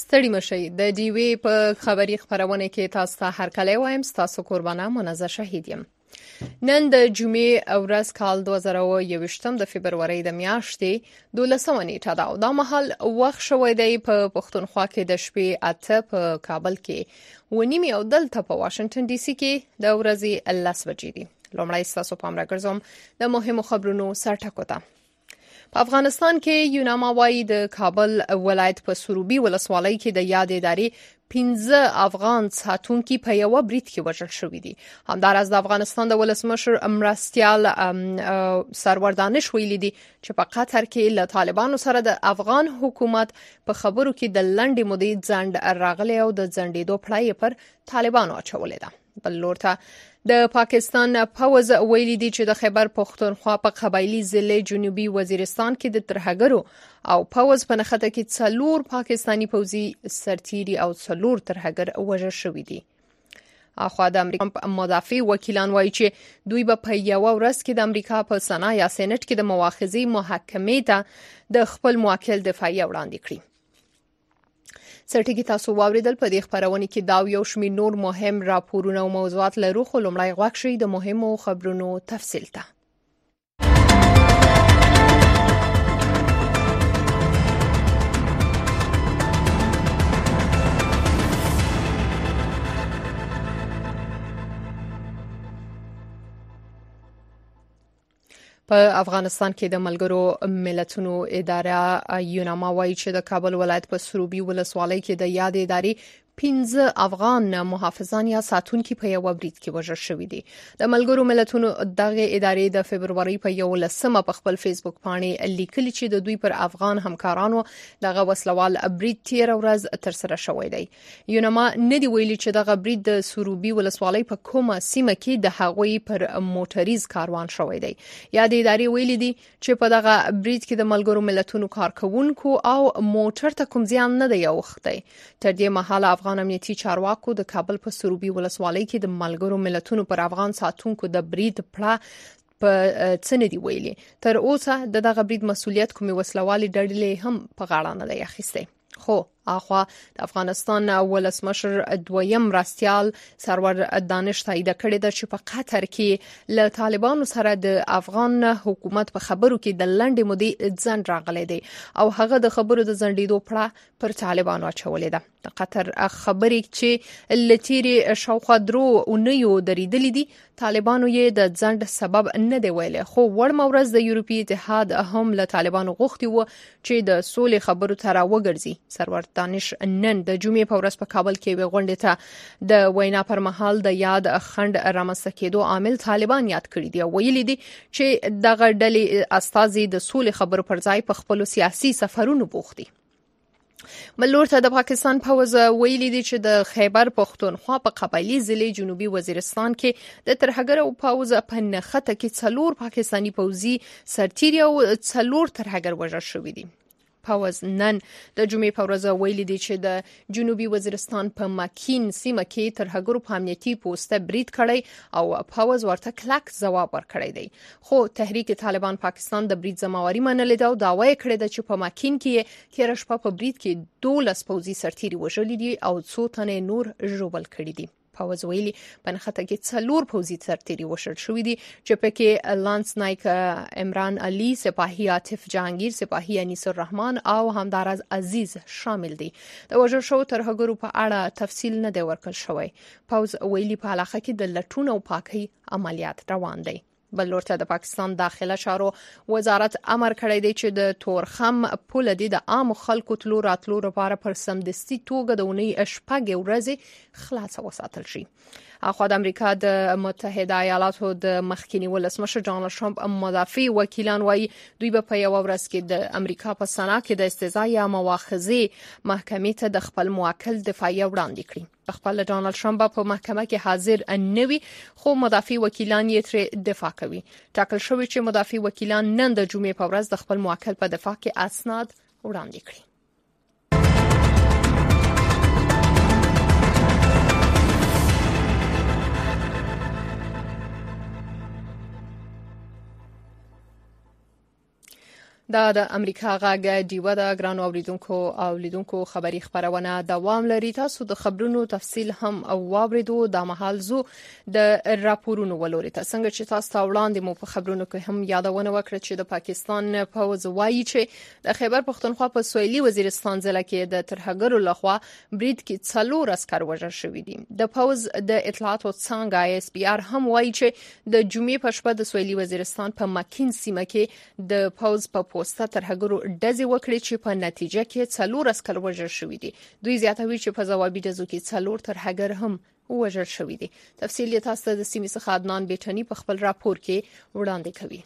ستړي مشئ د ډیوی په خبري خبرونه کې تاسو ته هرکلی وایم. تاسو قربانه منزه شهید یم. نن د جمعې ورځ کال 2021 د فبرवरी د میاشتې 12 نیټه ده او دا مهال وخت شوی دی په پښتونخوا کې د شپې 8 په کابل کې ونیمه او دلته په واشنگټن ډي سي کې د ورځې 10 بجې دي. لومړی تاسو پام راګرځوم د مهمو خبرونو سرټکو ته. په افغانستان کې یوناما وايي د کابل ولایت په سروبي ولسوالۍ کې د یاد ادارې 15 افغان ساتونکي په یو برید کې وژل شوي دي. همدارس د افغانستان د ولسمشر مرستیال سرور دانش ویلي دي چې په قطر کې له طالبانو سره د افغان حکومت په خبرو کې د لنډې مودې ځنډ راغلی او د ځنډېدو پړای پر طالبانو اچولې ده. بل لورته د پاکستان پوز ویلي دي چې د خیبر پختونخوا په قبایلی ضلع جنوبي وزیرستان کې د ترهګرو او پوز په نخته کې 4 پاکستانی پوزي سرتيري او 4 ترهګر وژل شوي دي. اخوا د امریکا مدافع وکیلان وایي چې دوی په یو ورځ کې د امریکا په سنا یا سېنات کې د مواخذې محکمې ته د خپل موکل دفاعي وړاندې کړی. سرټکی تاسو واوریدل په دې خبرونه کې دا یو شمېر نور مهم راپورونه او موضوعات لرو خو لومړی غوښ شي د مهمو خبرونو تفصیل ته. په افغانستان کې د ملګرو ملتونو اداره یوناما وايي چې د کابل ولایت په سروبي ولسوالۍ کې د یاد ادارې 15 افغان محافظان یا ساتونکي په یو برید کې وژل شوي دي. د ملګرو ملتونو دغه ادارې د فبرवरी په 11 په خپل فیسبوک باندې لیکلي چې د دوی پر افغان همکارانو دغه وسلوال برید تیر ورځ تر سره شوی دی. یوناما ندی ویلي چې دغه برید د سروبي ولسوالۍ په کومه سیمه کې د هغوی پر موټریز کاروان شوی دی. یا د ادارې ویلي دي چې په دغه برید کې د ملګرو ملتونو کارکونکو او موټر ته کوم زیان نه دی اوختی. تر دې مهاله افغان امنیتي چارواکو د کابل په سروبي ولسوالۍ کې د ملګرو ملتونو پر افغان ساتونکو د برید پړه په څنډي ویلي. تر اوسه دغه برید مسولیت کومي وسلوالي ډډلې هم په غاړه نه دی اخیسته. خو اخوا د افغانستان ولسمشر دویم راستیال سرور دانش تایید کړی د چې په قطر کې له طالبانو سره د افغان حکومت په خبرو کې د لنډې مودې ځنډ راغلی دی او هغه د خبرو د ځنډېدو پړه پر طالبانو اچولې ده. د قطر خبرې چې لتيري شاوخوا درو اونیو درېدلې دي طالبانو یې د ځنډ سبب نه دی ویلي. خو وړ مورز د یورپی اتحاد هم له طالبانو غوښتي و چې د سولې خبرو ته راوګرځي. سرور دانش نن د جمعې په ورځ په کابل کې وغونډه ته د وینا پر مهال د یاد خند رامنځته کېدو عامل طالبان یاد کړی دی او ویلي دي چې دغه ډلې استازي د سولې خبرو پر ځای په خپل سیاسي سفرونو بوخت دي. بلورته د پاکستان پوز ویلي دي چې د خیبر پختونخوا په قبایلی ضلع جنوبي وزیرستان کې د ترهګر او پوز په نخته کې 4 پاکستانی پوزي سرتيري او 4 ترهګر وژل شوي دي. پوز نن د جمعې په ورځ ویلي دي چې د جنوبي وزیرستان په ماکین سیمه کې ترهګرو په امنیتي پوسټه برید کړی او پوز ورته کلک ځواب ورکړی دی. خو تحریک طالبان پاکستان د برید ځمواري منلې ده او دعوی کړې ده چې په ماکین کې تیر شپه په برید کې 12 پوزي سرتيري وژلي دي او 2 تنه نور ژوبل کړي دي. پوز ویلي په نخته کې 4 پوزي سرتيري وشل شوې دي چې پکې لانس نایک عمران علي، سپاهي عاطف جهانگیر، سپاهي انیس الرحمن او همدارز عزیز شامل دي. د وژل شو ترهګرو په اړه تفصیل نه دی ورکړل شوی. پوز ویلي په علاقه کې د لټون او پاکي عملیات روان دي. بلورته د پاکستان داخله چارو وزارت امر کړی دی چې د تورخم پول د عام خلکو تلو راتلو لپاره پر سمدستي توګه د اونۍ شپږ ورځې خلاص وساتل شي. اخوا د امریکا د متحده ایالاتو د مخکینی ولسمشر ډانلډ ټرمپ مدافع وکیلان وایي دوی په یو ورځ کې د امریکا په سنا کې د استزا یا مواخذې محکمې ته د خپل موکل دفاعي وړاندې کړي. خپل ډانلډ ټرمپ په محکمه کې حاضر نه وي خو مدافع وکیلان یې تر دفاع کوي. ټاکل شوی چې مدافع وکیلان نن د جمعې په ورځ د خپل موکل په دفاع کې اسناد وړاندې کړي. دا د امریکا غاګه دیوه د ګران اوریدونکو خبري خبرونه دوام لري. تاسو د خبرونو تفصیل هم او واوریدو د محل زو د راپورونو ولوري ته څنګه چې تاسو ته وړاندې مو په خبرونو کې هم یادونه وکړه چې د پاکستان پوز وایي چې د خیبر پختونخوا په سویلي وزیرستان ضلع کې د ترهګرو لخوا برید کې 4 عسكر وژل شوي دي. د پوز د اطلاعاتو څنګه ISPR هم وایي چې د جمعې په شپه د سویلي وزیرستان په مکین سیمه کې د پوز په پوسټه ترهګرو ډزې وکړي چې په نتیجه کې 4 عسكر وژل شوي دي. دوی زیاتوي چې په ځوابي ډزو کې 4 ترهګر هم وژل شوي دي. تفصیل یې تاسو د سیمې څخه عدنان بیٹنی په خپل راپور کې وړاندې کوي.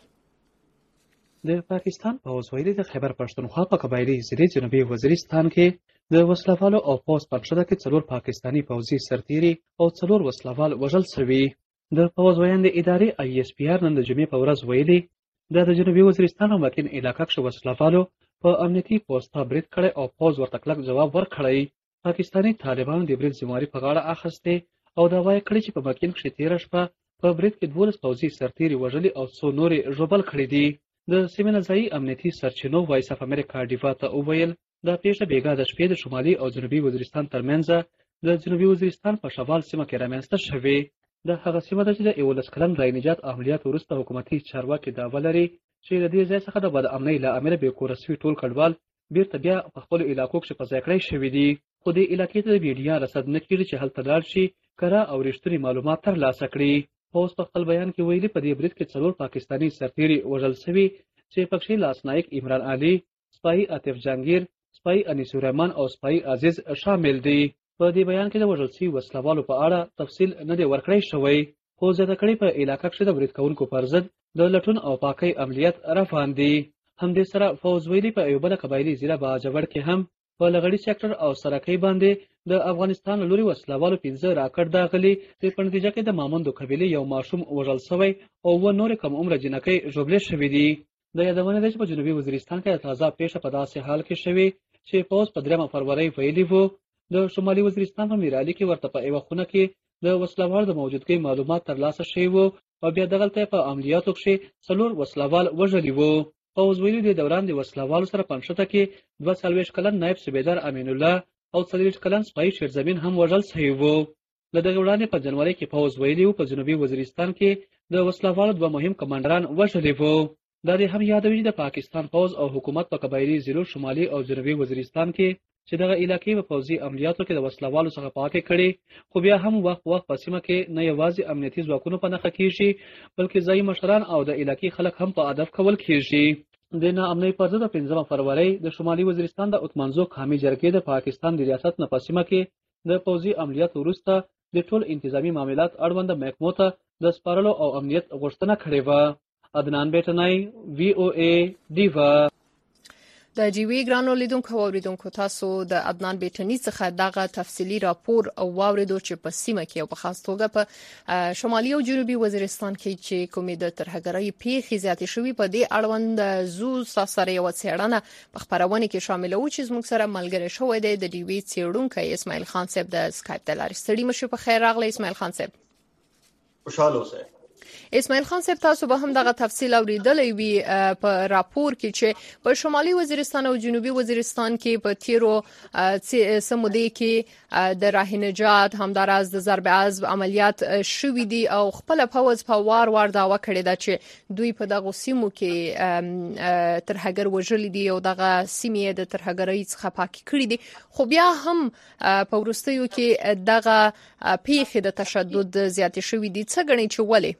د پاکستان پوځ ویلي د خیبر پښتونخوا په قبایلی ضلع جنوبي وزیرستان کې د وسلوالو او پوز په شته کې 4 پاکستانی پوځي سرتیري او 4 وسلوال وژل شوي. د پوځ ویاند ادارې ISPR نن د جمعې په ورځ ویلي د جنوبي وزیرستان او مکین علاقې کې وسلوالو په امنیتي پوسټه برید کړی او پوز ورته کلک جواب ورکړی. پاکستانی طالبانو د برید ذمہواری په غاړه اخیسته او دا وایي کړی چې په مکین کې 13 شپه په برید کې 12 پوځي سرتیري وژلي او 100 نورې ژوبل کړي دي. د سیمې ځایي امنیتي سرچینو وایس اف امریکا ډیوا ته وویل دا پیښه بیګا د شپې د شمالي او جنوبي وزیرستان ترمنځ د جنوبي وزیرستان په شمال سیمه کې رامنځته شوې. د هغه سیمه ده چې د 11 کلن رای نجات عملیات وروسته حکومتي چارواکي دعوه لري چې د دې ځای څخه د بد امنۍ له امله به کور سوي ټول کډوال بیرته بیا په خپل علاقو کې په ځای کړی شوي دي. خو د علاقې ته د میډیا رصد نه کیږي چې هلته لاړ شي کره او رښتونی معلومات ترلاسه کړي. پوز په خپل بیان کې ویلي په دې برید کې 4 پاکستانی سرتیري وژل شوي چې پکې لاسنایک عمران علي، سپای عاطف جهانگیر، سپای انیس الرحمن او سپای عزیز شامل دي. په دې بیان کې د وژل شوي وسلوالو په اړه تفصیل نه دی ورکړی شوی. خو زیاته کړي په علاقه کې د برید کوونکو پر ضد د لټون او پاکۍ عملیات روان دي. همدې سره فوز ویلي په یو بل قبایلی ضلع باجوړ کې هم په لغړی سېکټر او سرکۍ باندې د افغانستان لوري وسلوالو 15 راکټ داخلي چې په نتیجه کې د ماموندو قبیلې یو ماشوم وژل شوی او و نور کم عمر جنکۍ ژوبلې شوې دي. د یادونه ده چې په جنوبي وزیرستان کې تازه پیښه په داسې حال کې شوې چې پوز په 3 فروری ویلي وو د شمالي وزیرستان په میرالي کې ورته په یو خونه کې د وسلوال د موجودګۍ معلومات ترلاسه شوي وو او بیا دغلته په عملیاتو کې 4 وسلوال وژلي وو. پوز ویلي د دوران د وسلوالو سره پنځه کې 42 کلن نائب صوبیدار امین الله او 40 کلن سپای شیرزمین هم وژل شوي وو. له دغه وړاندې په جنوري کې پوز ویلي وو په جنوبي وزیرستان کې د وسلوالو 2 مهم کمانډران وژلي وو. دا د هم یادوي چې د پاکستان پوز او حکومت په قبایلی ضلعو شمالي او جنوبي وزیرستان کې چې دغه علاقې په پوځي عملیاتو کې د وسلوالو څخه پاکې کړي. خو بیا هم وخت په سیمه کې نه یوازې امنیتي ځواکونو په نښه کیږي بلکې ځایي مشران او د علاقې خلک هم په هدف کول کیږي. د ناامنۍ پر ضد 15 فروری د شمالي وزیرستان د اتمنځو قومي جرګې د پاکستان د ریاست نه په سیمه کې د پوځي عملیاتو وروسته د ټول انتظامی معاملات اړوند محکمو ته د سپارلو او امنیت غوښتنه کړې و. عدنان بیٹنی VOA دیوا. د جیوی ګرانو لیدونکو او اوریدونکو تاسو د عدنان بیٹنی څخه دغه تفصیلی راپور او واوریدو چې په سیمه کې او په خاص توګه په شمالي او جنوبي وزیرستان کې چې کومې د ترهګرۍ پیښې زیاتې شوې په دې اړوند زو سره یو څېړنه په خبرونه کې شامل و چې زموږ سره ملګری شوی دی د ډیوی څېړونکی اسماعیل خان صاحب د اسکایپ د لارې. ستړي مشه په خیر راغلی اسماعیل خان صاحب. خوشاله اوسئ. اسماعیل خان صاحب تاسو به هم دغه تفصیل اوریدلی وي په راپور کې چې په شمالي وزیرستان او جنوبي وزیرستان کې په تیرو سمودې کې د راه نجات همداراز د ضرب عزم عملیات شوې دي او خپل پوز په وار دعوا کړې ده چې دوی په دغه سیمو کې ترهګر وژلي دي او دغه سیمې د ترهګرۍ څخه پاکي کړې دي. خو بیا هم په وروستیو کې دغه پیښې د تشدد زیاتې شوې دي. څه ګڼئ چې ولې؟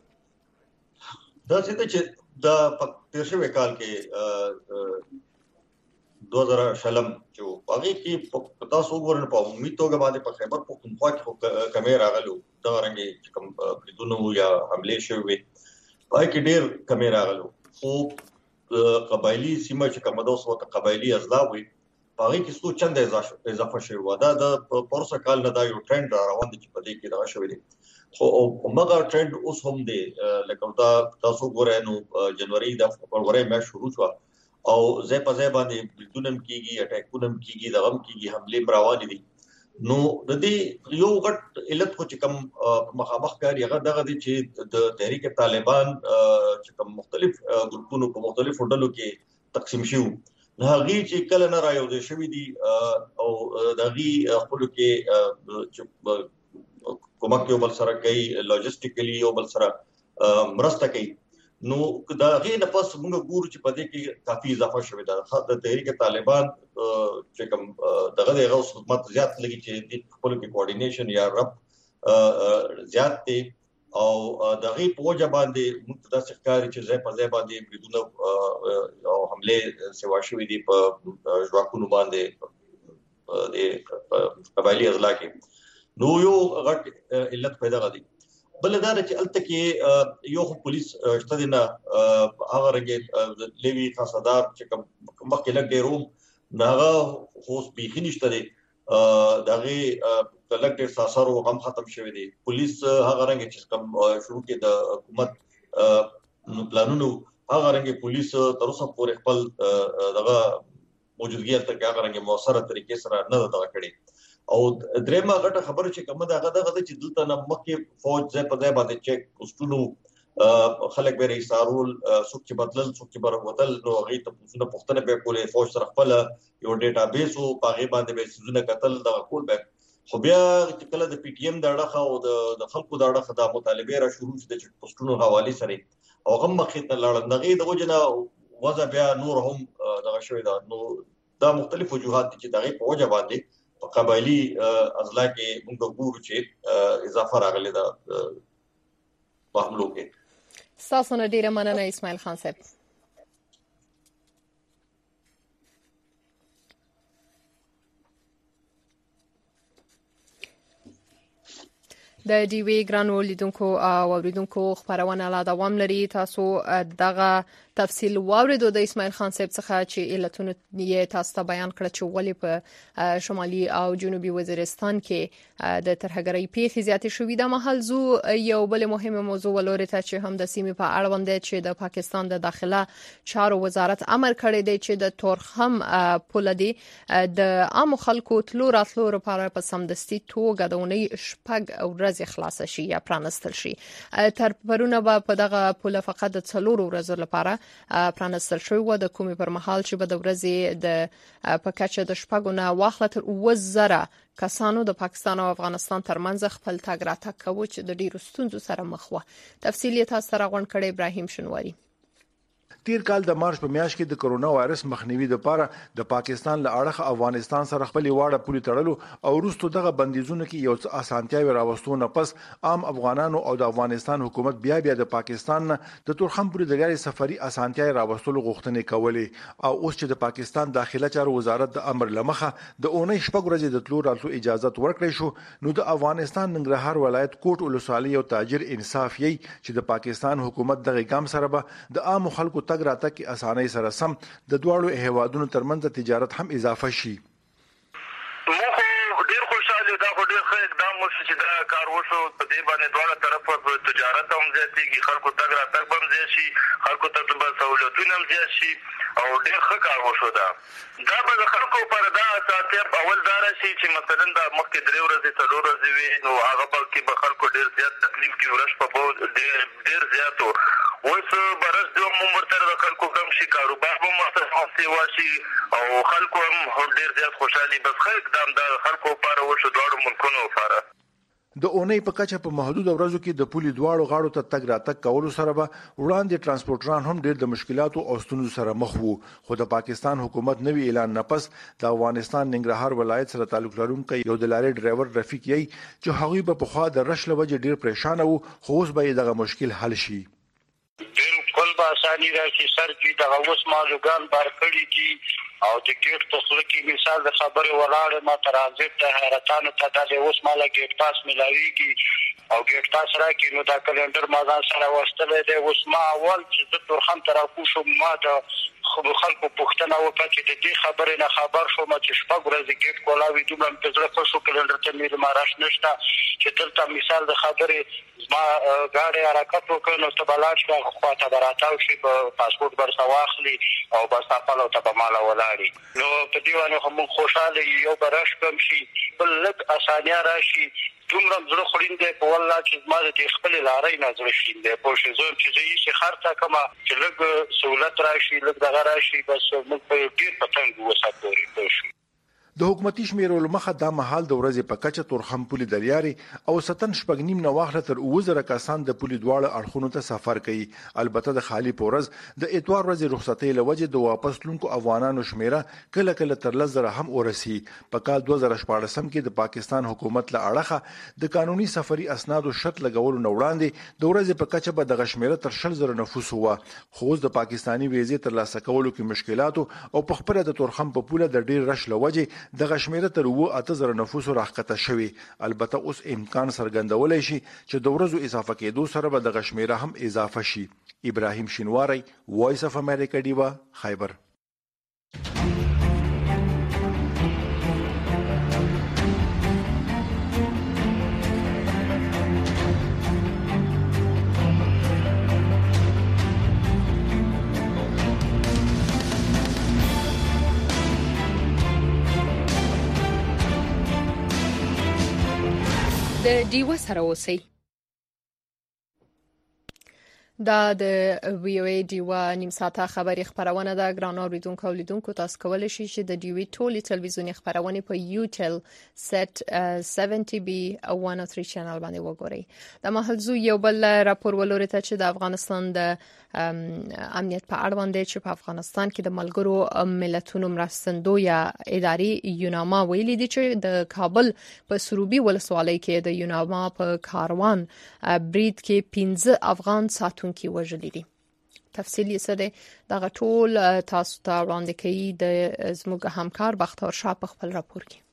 دا چې د تیر شوی کال کې 2000 چې هغه کې تاسو وګورئ په عمومي توګه باندې په خیبر پختونخوا کې کمې راغلو دا رنګي چې کوم بریدونو یا حمله شوې پای کې ډېر کمې راغلو. خو قبایلی سیمه چې کومه د اوس وخت قبایلی اضلاع وي هغه کې څو چنده اضافه شوی و. دا د پرسه کال نه دا یو ټرند روان دی چې په دې کې دا شوی دی. خو هغه ټرند اوس هم دی لکه دا تاسو ګورئ نو جنوري د فبرवरी مې شروع شو او زې په ځای باندې بریدونم کیږي اٹیکونم کیږي دغم کیږي حمله روان دي. نو د دې یو غټ علت خو چې کوم مخامخ کاری هغه دغه دي چې د تحریک طالبان چې کوم مختلف ګروپونو په مختلفو ډلو کې تقسیم شو نه هغه چې کله نه رايوځي شوی دي او دغه خپل کې کومک یو بل سره کوي لوجستیکلی یو بل سره مرسته کوي نو دا غي نه پس موږ ګورو چې په دې کې کافي اضافه شوې ده د تحریک طالبان چې کوم دغه حکومت زیات لګي چې د خپل کې کوارډینیشن یا رب زیات دي او دغه پوجا باندې موږ د ښکاری چې ځای په ځای باندې بریدونه او حمله سوا شوې دي په ژواکونو باندې د قبایلی اضلاع کې نو یو غټ علت پیدا غدي بل دا چې الته کې یو پولیس شته نه هغه رنګ لیوی خاصدار چې کوم مخکې لګ ډیروم ناغه اوس به نشته دی دغه کلکټر ساسارو هم ختم شوی دی پولیس هغه رنګ چې کوم شروع کې د حکومت پلانونو هغه رنګ پولیس تر اوسه پورې خپل دغه موجودګي تر هغه رنګ موثره طریقې سره نه دغه کړي او درېمه غټه خبره چې کومه دغه چې دلته نه مخکې فوج ځای په ځای باندې چک پوسټونو خلک به رئیسارول څوک چې بدلل څوک چې بروتل نو هغه ته پوښتنه به کولې فوج سره خپل یو ډیټابیس او هغه باندې به سيزونه قتل دغه کول به خو بیا چې کله د پی ټی ایم د اړه او د خلکو د اړه د مطالبه را شروع شي د پوسټونو حواله سره او هم مخې ته لاړ دغه د وجنه وځه بیا نور هم دغه شوی دا نو دا مختلف وجوهات چې دغه په وجه باندې قبایلی اضلاع کې موږ ګورو چې اضافه راغلی ده په حملو کې تاسو نه ډیره مننه اسماعیل خان صاحب د ډي وی ګرانو لیدونکو او اوریدونکو خبرونه لا دوام لري تاسو دغه تفصیل واوریدو د اسماعیل خان صاحب څخه چې علتونه یې تاسو ته بیان کړ چې ولې په شمالي او جنوبي وزیرستان کې د ترهګرۍ پیښې زیاتې شوې ده محل زو یو بل مهمه موضوع ولوري ته چې هم د سیمې په اړه باندې چې د پاکستان د داخله چارو وزارت امر کړی دی چې د تورخم پوله دی د عام خلکو تلو راتلو لپاره په سمدستي توګه د اونۍ شپږ ورځې خلاص شي یا پرانستل شي تر پرونه په دغه پوله فقط د 4 ورځې لپاره پرانستل شوی و د کومې پر مهال چې به د ورځې د پکچه د شپږونه واخله تر 2000 کسانو د پاکستان او افغانستان ترمنځ خپل تګ راتګ کوي چې د ډیرو ستونزو سره مخ و تفصیلی تاسو راغون کړي ابراهیم شنواری تیر کال د مارچ په میاشت کې د کرونا وایرس مخنیوي لپاره د پاکستان له اړخه افغانستان سره خپل واړه پولي تړلو او وروسته دغه بندیزونه کې یو څه اسانتیاوي راوستونه پس عام افغانانو او د افغانستان حکومت بیا د پاکستان د تورخم پورې د لارې سفري اسانتیاوي راوستلو غوښتنې کولې او اوس چې د پاکستان داخله چارو وزارت د امر لمخه د اونۍ شپږ ورځې د تلو راتلو اجازه ورکړې شو نو د افغانستان ننګرهار ولایت کوټ ولسوالۍ او تاجر انصاف یې چې د پاکستان حکومت دغه ګام سره به د عام خلکو تګ راتګ کې اسانۍ سره سم د دواړو هیوادونو ترمنځ تجارت هم اضافه شي ډیر خوشاله دا ډیر ښه اقدام وشو چې دا کار وشو په دې باندې دواړه طرفه تجارت هم زیاتېږي خلکو تګ راتګ هم زیات شي خلکو ته به سہولتونه هم زیات شي او ډیر ښه کار وشو دا به د خلکو پر دا اساس اول دا راشي چې مثلا د مخکې 3 ورځې 4 ورځې وي نو هغه په کې به خلکو ډیر زیات تکلیف کې ورش په ډیر زیاتو اوس برس د عمر تر د خلکو کم شي کاروبار هم مخته واشي او خلکو هم ډیر زیات خوشحالي بس ښه اقدام د خلکو لپاره وشو دواړو ملکونو لپاره د اونۍ په کچه په محدود ورځو کې د پولي دواړو غاړو ته تګ راتګ کولو سره به وړاندې ترانسپورټران هم ډېر د مشکلاتو او ستونزو سره مخ وو خو د پاکستان حکومت نوی اعلان نه پس د افغانستان ننګرهار ولایت سره تعلق لرونکي یو د لارې ډرایور رفیق یې چې هغوی په خوا د رش لوجه ډېر پریشان وو خو اوس به دغه مشکل حل شي بالکل به اساني راشي سر کې دغه اوس مالوګان بار کړي دي او د ګیټ په خله کې مثال د خبرې ولاړې ما ترانزیت ته حیرتانو ته د اوس مالا ګیټ پاس ملاويږي او ګیټ پاس راکې نو دا کلندر ما ځان سره واستلې دی اوس ما اول چې د تورخم تر کوشم ما د خلکو پوښتنه وکړه چې د دې خبرې نه خبر شوم چې شپږ ورځې ګیټ کولاوي دومره په ځل په شو کلندر ته مې ماراش نشته چې دلته مثال د خبرې ما غاړې حرکت وکړ نو ته بلاش کا خواته براتاو شي په پاسپورت برسا واخلي او بس خپل ته په مال ولاړی نو په دیوانه هم خوشاله یو برش کم شي بل لږ اسانیا راشي دومره زړه خورین دی په والله چې ما د خپل لارې نه زړه شین دی په شو زه چې زه یې خرڅه کما چې لږ سہولت راشي لږ دغه راشي بس موږ په ډیر پتنګ وساتو شو. د حکومتي شمیرولو مخه دا مهال د ورځې په کچه تورخم پولي د لیارې او ستن شپږ نیم نه واخله تر 2000 کسان د پولي دواړه اړخونو ته سفر کوي. البته د خالی پورز د اتوار ورځې رخصتۍ لوجه د واپس لونکو افغانانو شمیره کله کله تر 10,000 هم ورسی. په کال 2014 کې د پاکستان حکومت له اړخه د قانوني سفري اسنادو شرط لګولو نه وړاندې د ورځې په کچه به د شمیره تر 60,000 نفوس وو. خو د پاکستانی ویزې تر لاسه کولو کې مشکلات او په خبره د تورخم په پوله د ډیر رش لوجه د شمیره تر 8,000 نفوس راخته شوی. البته اوس امکان څرګندولای شي چې د ورځو اضافه کېدو سره به د شمیره هم اضافه شي. ابراهیم شینواری، وایس اف امریکا، دیوا، خیبر. د ډیوا سره اوسئ. دا د وی او ای ډیوا نیم ساعته خبري خبرونه ده. ګران اوریدونکو او لیدونکو تاسو کولی شئ چې د ډیوی ټولې ټلویزیونی خبرونه په یوټل سیټ 70B 103 چینل باندې وګورئ. د محلزو یو بل راپور ولوري ته چې د افغانستان د امنیت په اړه باندې چې په افغانستان کې د ملګرو ملتونو مرستندوی ادارې یوناما ویلي دي چې د کابل په سروبي ولسوالۍ کې د یوناما په کاروان برید کې 15 افغان ساتونکي وژل دي. تفصیل یې څه دی دغه ټول تاسو ته وړاندې کوي د زموږ همکار بختیار شاه په خپل راپور کې.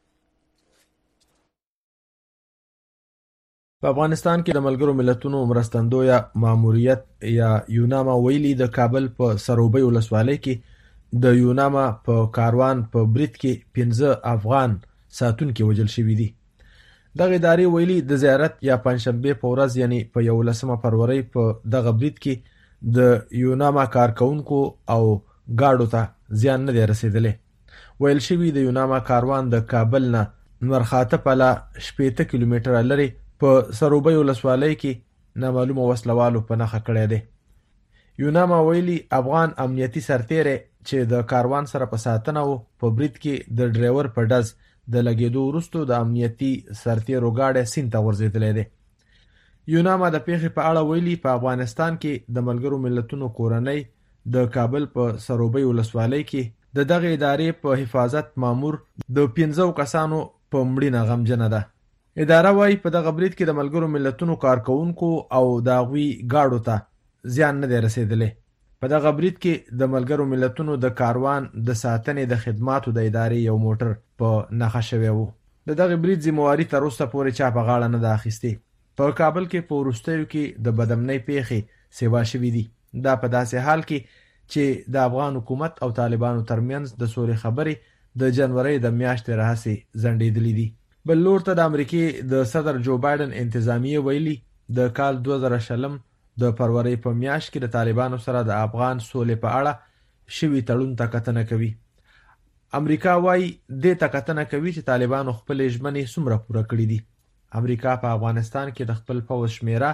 په افغانستان کې د ملګرو ملتونو مرستندوی ماموریت یا یوناما ویلي د کابل په سروبي ولسوالۍ کې د یوناما په کاروان په برید کې 15 افغان ساتونکي وژل شوي دي. دغه ادارې ویلي د زیارت یا پنځشنبه په ورځ یعنی په 11 فروری په دغه برید کې د یوناما کارکونکو او گاډو ته زیان نه دی رسیدلی. ویل شوی د یوناما کاروان د کابل نه نورخاته په لا 70 کیلومتره لري په سروبي ولسوالۍ کې نامعلومه وسلوالو په نخښه کړی دی. یوناما ویلي افغان امنیتي سرتیری چې د کاروان سره په ساتنه وو په برید کې د ډرایور په ډز د لګېدو وروسته د امنیتي سرتیرو گاډی سیند ته ورځېدلی دی. یوناما د پیښې په اړه ویلي په افغانستان کې د ملګرو ملتونو کورنۍ د کابل په سروبي ولسوالۍ کې د دغه ادارې په حفاظت مامور د 15 کسانو په مړینه غمجنه ده. اداره وايي په دغه برید کې د ملګرو ملتونو کارکونکو او د هغوی گاډو ته زیان نه دی رسیدلی. په دغه برید کې د ملګرو ملتونو د کاروان د ساتنې د خدماتو د ادارې یو موټر په نښه شوی و. د دغه برید ذمہواري تر اوسه پورې چا په غاړه نه ده اخیستې. په کابل کې په وروستیو کې د بدامنۍ پیښې سیوا شوي دي. دا په داسې حال کې چې د افغان حکومت او طالبانو ترمنځ د سولې خبرې د جنوري د میاشتې راهیسې ځنډېدلې دي. بل لور ته د امریکای د صدر جو بایدن انتظامیه ویلي د کال 2020 د فروری په میاشت کې د طالبانو سره د افغان سولې په اړه شوي تړون ته کتنه کوي. امریکا وايي د ته کتنه کوي چې طالبانو خپل ژمنې څومره پوره کړې دي. امریکا په افغانستان کې د خپل پوځ شمیره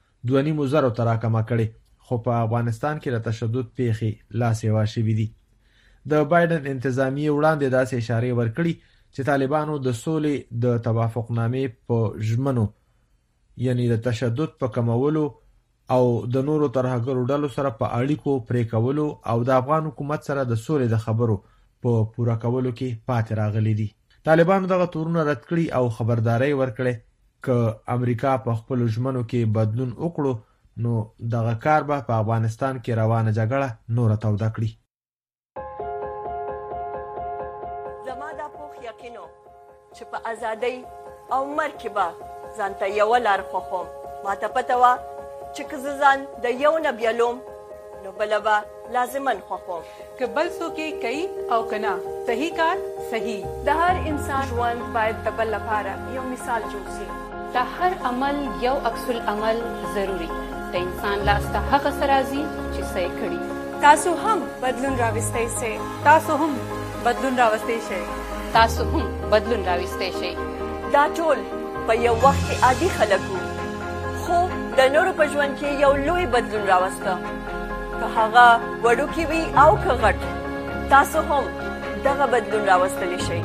2.5 ته راکمه کړې خو په افغانستان کې د تشدد پیښې لا سیوا شوي دي. د بایدن انتظامیه وړاندې داسې اشارې ورکړي چې طالبانو د سولې د توافقنامې په ژمنو یعنی د تشدد په کمولو او د نورو ترهګرو ډلو سره په اړیکو پرې کولو او د افغان حکومت سره د سولې د خبرو په پوره کولو کې پاتې راغلي دي. طالبانو دغه تورونه رد کړي او خبرداري ورکړي که امریکا په خپل ژمنو کې بدلون وکړو نو دغه کار به په افغانستان کې روانه جګړه نور توده کړي. چې په ازادۍ او مرګ کې به ځان ته یوه لار خوښوم. ما ته پته وه چې که زه ځان د یو نه بیلوم نو بله به لازمن خوښوم. که بل څوک یې کوي او که نه صحیح کار صحیح. د هر انسان ژوند باید د بل لپاره یو مثال جوړ شي. د هر عمل یو عکس العمل ضروري. د انسان لاس ته هغه څه راځي چې څه یې کړي. تاسو هم بدلون راوستی شئ. تاسو هم بدلون راوستی شئ. تاسو هم بدلون راوستی شئ. دا ټول په یو وخت کې عادي خلک وو، خو د نورو په ژوند کې یو لوی بدلون راوسته. که هغه وړوکی وي او که غټ، تاسو هم دغه بدلون راوستلی شئ.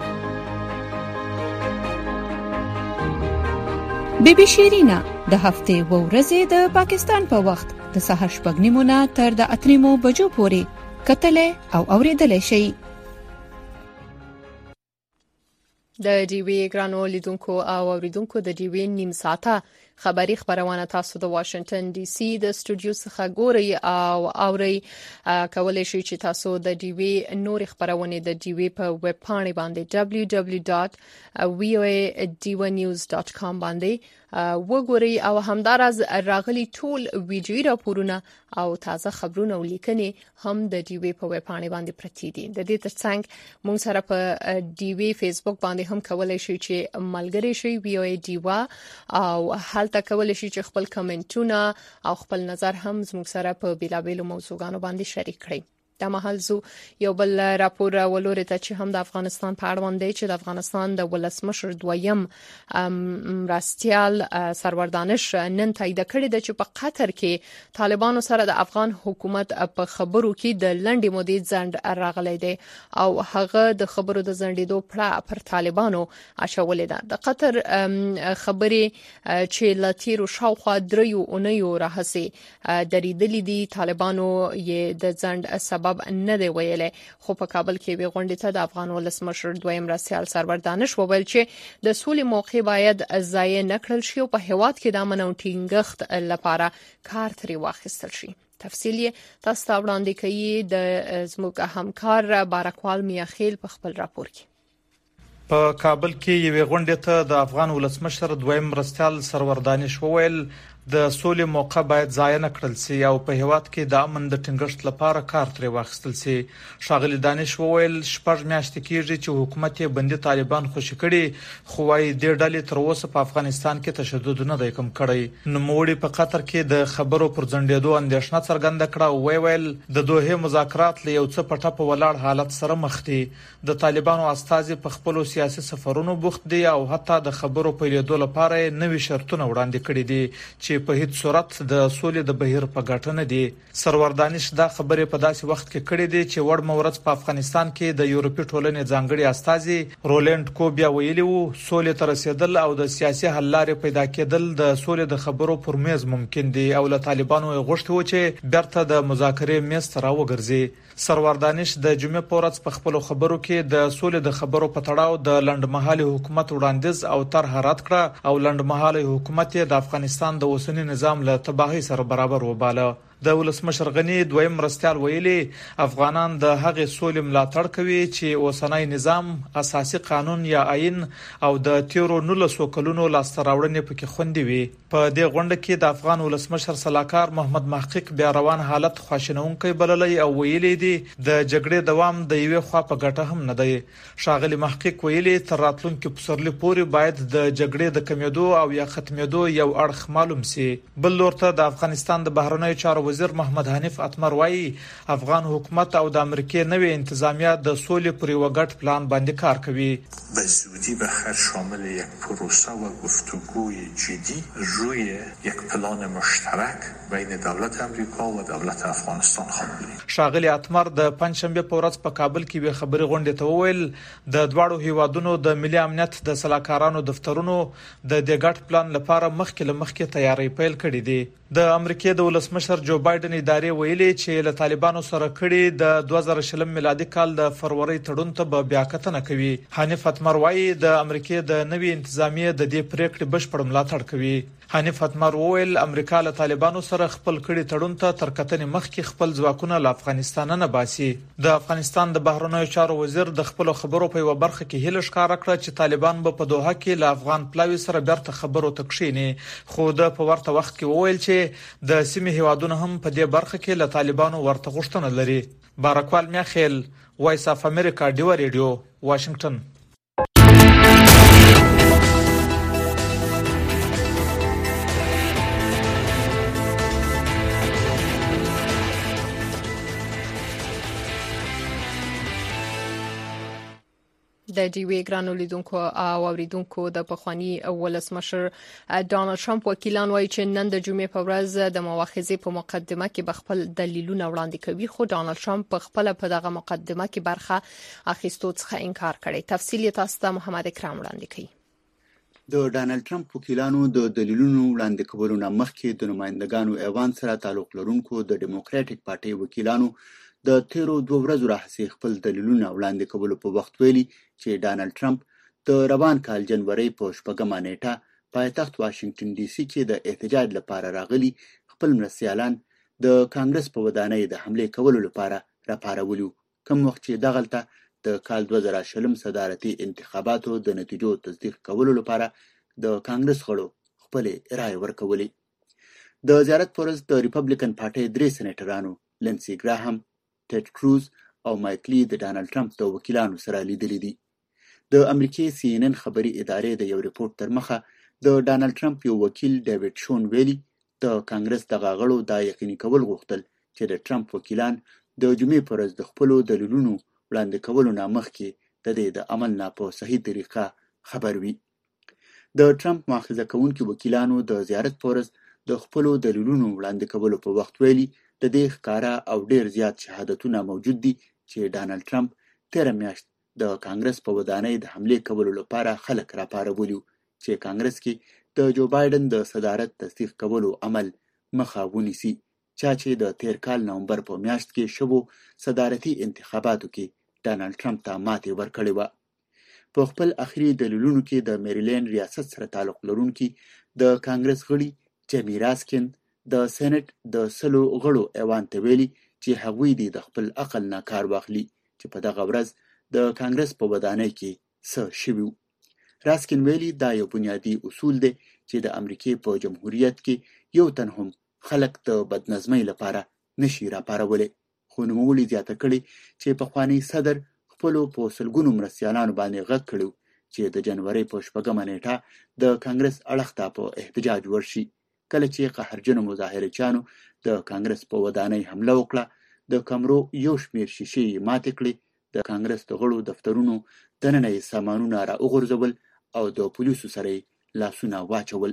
بیبي شیرینا د هفتې و ورځې د پاکستان په وخت د سهار 6:30 نه تر د 8 بجو پورې کتلې او اوریدلې شي. د ډیوی ګرانو لیدونکو او اوریدونکو د ډیوی نیم ساعته خبری خبرونه تاسو د واشنگټن ډي سي د سټوډیو څخه ګوري او اوري. کولای شئ چې تاسو د ډیوی نور خبرونه د ډیوی په ویب پاڼه باندې www.voanews.com باندې وګورئ او همدارز راغلي ټول ویډیوي راپورونه او تازه خبرونه ولیکنې هم د ډیوی په ویب پاڼه باندې پرتې دي. د دې ترڅنګ موږ سره په ډیوی فیسبوک باندې هم کولای شئ چې ملګری شئ VOA ډیوا او هلته کولای شئ چې خپل کمنټونه او خپل نظر هم زموږ سره په بیلابېلو موضوعاتو باندې شریک کړئ. د مهالزو یو بل راپور ولوري ته چې هم د افغانستان په اړه باندې چې د افغانستان د ولسمشر دویم مرستیال سرور دانش نن تایید کړی د چې په قطر کې طالبانو سره د افغان حکومت په خبرو کې د لنډې مودې ځنډ راغلی دی او هغه د خبرو د ځنډېدو پړه پر طالبانو اچولې ده. د قطر خبرې چې لاتیرو شاوخوا 3 اونیو راهسي درېدلې دي، طالبانو یې د ځنډ سبب نه دی ویلي، خو په کابل کې وی غونډه ته د افغان ولسمشر دویم مرستیال سرور دانش وویل چې د سولې موقع باید ضایع نکړل شي او په هیواد کې د امن او ټینګښت لپاره کار ترې واخیستل شي. تفصیل تاسو ته وړاندې کوي د زموږ همکار بارکوال میاخیل په خپل راپور کې. په کابل کې یوې غونډه ته د افغان ولسمشر دویم مرستیال سرور دانش وویل د سولې موقع باید ضایع نه کړل شي او په هیواد کې د امن د ټینګښت لپاره کار ترې واخیستل شي. ښاغلي دانش وویل 6 میاشتې کېږي چې حکومت یې بندي طالبان خوشي کړي، خو وايي د ډلې تر اوسه په افغانستان کې تشدد نه دی کم کړی. نوموړي په قطر کې د خبرو پر ځنډېدو اندېښنه څرګنده کړه او ویل د دوه مذاکرات له یو څه پټه په ولاړ حالت سره مخ دي. د طالبانو استازي په خپل سیاسي سفرونو بوخت دي او حتی د خبرو پیلېدو لپاره نوي شرطونه وړاندې کړي دي چې په هیڅ صورت د سولې د بهیر په ګټه نه دي. سرور دانش دا خبره په داسې وخت کې کړې دي چې وړ مورز په افغانستان کې د یورپی ټولنې ځانګړي استازي رولند کوبیا ویلي وو سولې تر رسیدل او د سیاسي حل لارې پیدا کېدل د سولې د خبرو پر میز ممکن دي او له طالبانو غوښتي و چې برته د مذاکرې میز ته راوګرځي. سرور دانش د جمعې په ورځ په خپل خبرو کې د سولې د خبرو په تړاو د لنډمهالي حکومت وړاندیز او طرح رد کړ او لنډمهالي حکومت د افغانستان د اوسنی نظام له تباهي سره برابر وباله. د ولسمشر غنی دویم مرستیال ویلي افغانان د هغې سولې ملاتړ کوي چې اوسنی نظام اساسي قانون یا آئین او د تیرو 19 کلونو لاستراوړنې پکې خوندي وي. په دې غونډه کې د افغان ولسمشر صلاحکار محمد محقق بیا روان حالت خواشینونکي بللی او ویلي دي د جګړې دوام د یوې خوا په ګټه هم نه دی. ښاغلي محقق ویلي تر راتلونکي پسرلي پورې باید د جګړې د کمیدو او یا ختمېدو یو اړخ معلوم شي. بل لورته د افغانستان د بهرنیو چارو وزیر محمد حنیف اتمر وايي افغان حکومت او د امریکای نوې انتظامیه د سولې پر یو غټ پلان باندې کار کوي. به زودی بخیر شامل یک پروسه و گفتگوی جدی روی یک پلان مشترک بین دولت امریکا و دولت افغانستان خواهد بود. ښاغلي اتمر د پنځشنبه په ورځ په کابل کې به خبري غونډه ته وویل د دواړو هیوادونو د ملي امنیت د سلاکارانو دفترونو د دې غټ پلان لپاره مخکې تیاری پیل کړې دي. د امریکای د ولسمشر جو بایدن ادارې ویلي چې له طالبانو سره کړي د 2020 میلادي کال د فروری تړون ته به بیا کتنه کوي. حنیف اتمر وايي د امریکای د نوې انتظامیه د دې پریکړې بشپړ ملاتړ کوي. حنیف اتمر وویل امریکا له طالبانو سره خپل کړي تړون ته تر کتنې مخکې خپل ځواکونه له افغانستان نه باسي. د افغانستان د بهرنیو چارو وزیر د خپل خبرو په برخه کې هیله ښکاره کړه چې طالبان به په دوحه کې له افغان پلاوي سره بیرته خبرو ته کښیني، خو د په ورته وخت کې وویل چې د سیمې هیوادونو هم په دې برخه کې له طالبانو ورته غوښتنه لري. بارکوال میاخیل، وایس اف امریکا، ډیو ریډیو، واشنگټن. د ډیوی ګرانو لیدونکو او اوریدونکو د پخوانی ولسمشر ډانلډ ټرمپ وکیلان وایي چې نن د جمعې په ورځ د مواخذې په مقدمه کې بخپل دلیلونه وړاندې کوي، خو ډانلډ ټرمپ په خپل په دغه مقدمه کې برخه اخیستو څخه انکار کړی. تفصیل یې تاسو ته محمد اکرام وړاندې کوي. د ډانلډ ټرمپ وکیلانو د دلیلونو وړاندې کولو نه مخکې د نمائندګانو ایوان سره تعلق لرونکو د ډیموکراټیک پارټي وکیلانو د تیرو 2 ورځو راهیسې خپل دلیلونه وړاندې کولو په وخت ویلي چې ډانلډ ټرمپ د روان کال جنوري په 4مه نیټه پایتخت واشنگټن ډي سي کې د احتجاج لپاره راغلي خپل مرستیالان د کانګرس په ودانۍ د حمله کولو لپاره راپارولي، کوم وخت چې دغلته د کال 2020 صدارتي انتخاباتو د نتیجو تصدیق کولو لپاره د کانګرس غړو خپل رائے ورکولې. د زیارت پر ورځ د ریپبلیکن پارټي 3 سېنیټرانو لنسی ګراهم، ټیډ کروز او مایک لی د ډانلډ ټرمپ د وکیلانو سره لیدلي دي. د امریکای CNN خبري ادارې د یو ریپورت تر مخه د ډانلډ ټرمپ یو وکیل ډیوډ شون ویلي د کانګرس د غاغړو دا یقیني کول غوښتل چې د ټرمپ وکیلان د جمعې پر ورځ د خپل دلیلونو وړاندې کولو نه مخکې د دې د عمل نه په صحیح طریقه خبر وي. د ټرمپ مؤاخذه کوونکي وکیلانو د زیارت پر ورځ د خپل دلیلونو وړاندې کولو په وخت ویلي د دې ښکارا او ډیر زیات شهادتونه موجود دي چې ډانلډ ټرمپ 13 میاشت د کانګرس په ودانۍ د حمله کولو لپاره خلک راپارولي چې کانګرس کې د جو بایدن د صدارت تصدیق کولو عمل مخه ونیسي، چا چې د 13 کال نومبر په میاشت کې شوو صدارتي انتخاباتو کې ډانلډ ټرمپ ته ماتې ورکړې و. په خپل اخري دلیلونو کې د میریلینډ ریاست سره تعلق لرونکي د کانګرس غړي جیمی راسکین د سېنات د 100 غړو ایوان ته ویلي چې هغوی د خپل عقل نه کار واخلي چې په دغه ورځ د کانګرس په ودانۍ کې څه شوي. راسکین ویلي دا یو بنیادی اصول دی چې د امریکای په جمهوریت کې یو تن هم خلک د بدنظمۍ لپاره نشي راپارولی، خو نوموړي زیاته کړې چې پخوانی صدر خپلو په سلګونو مرستیالانو باندې غږ کړی چې د جنوري په 4مه نیټه د کانګرس اړخ ته په احتجاج ورشي، کله چې قهرجنو مظاهرچیانو د کانګرس په ودانۍ حمله وکړه، د کمرو یو شمیر شیشې ماتې کړې، د کانګرس د غړو دفترونو دننه یې سامانونه را وغورځول او د پولیسو سره لاسونه واچول.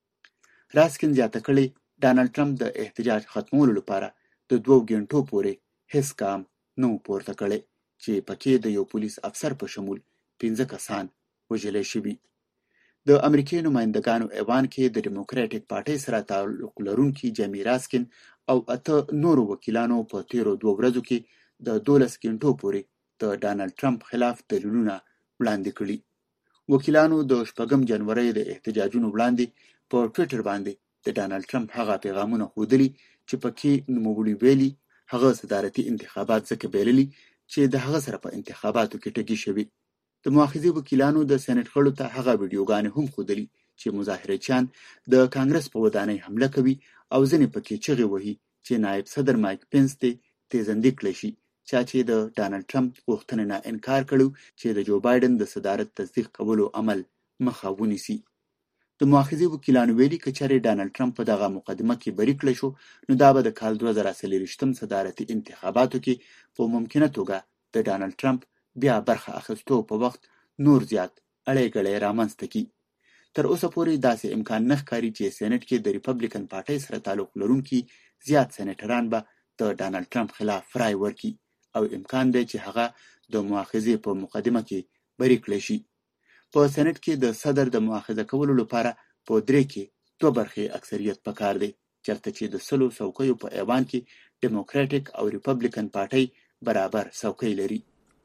راسکین زیاته کړې ډانلډ ټرمپ د احتجاج ختمولو لپاره د 2 غنټو پورې هیڅ ګام نه پورته کړی چې پکې د یو پولیس افسر په شمول 15 کسان وژل شوي. د امریکای نمائندګانو ایوان کې د ډیموکراټیک پارټي سره تعلق لرونکي جیمی راسکین او 8 نورو وکیلانو په تیرو 2 ورځو کې د 12 غنټو پورې د ډانلډ ټرمپ خلاف دلیلونه وړاندې کړي. وکیلانو د 4 جنوري د احتجاجونو وړاندې په ټوئیټر باندې د ډانلډ ټرمپ هغه پیغامونه ښودلي چې پکې نوموړي ویلي هغه صدارتي انتخابات ځکه بایللي چې د هغه سره په انتخاباتو کې ټګي شوي. د مؤاخذې وکیلانو د سېنات غړو ته هغه ویډیوګانې هم ښودلي چې مظاهرچیان د کانګرس په ودانۍ حمله کوي او ځینې پکې چغې وهي چې نایب صدر مایک پینس ته تیزندې کړی شي، چا چې د ډانلډ ټرمپ غوښتنې نه انکار کړی چې د جو بایدن د صدارت تصدیق کولو عمل مخه ونیسي. د مؤاخذې وکیلانو ویلي که چېرې ډانلډ ټرمپ په دغه مقدمه کې بری کړی شو نو دا به د کال 2023 صدارتي انتخاباتو کې په ممکنه توګه د ډانلډ ټرمپ بیا برخه اخیستو په وخت نور زیات اړې ګړې رامنځته کړي. تر اوسه پورې داسې امکان نه ښکاري چې سېنات کې د ریپبلیکن پارټۍ سره تعلق لرونکي زیات سېنیټران به د ډانلډ ټرمپ خلاف رای ورکړي او امکان دی چې هغه د مؤاخذې په مقدمه کې بری کړی شي. په سېنات کې د صدر د مؤاخذه کولو لپاره په 3 کې 2 برخې اکثریت پکار دی، چېرته چې د 100 څوکیو په ایوان کې ډیموکراټیک او ریپبلیکن پارټۍ برابر څوکۍ لري.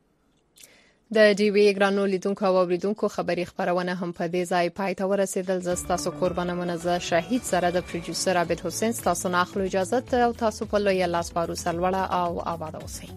د ډیوی ګرانو لیدونکو او اوریدونکو خبري خبرونه هم په دې ځای پای ته ورسېدل. زه تاسو قربانه منزه شهید سره د پروډوسر عابد حسین تاسو نه اخلو اجازه او تاسو په لوی الله سپارو سلوړه او آباد اوسئ.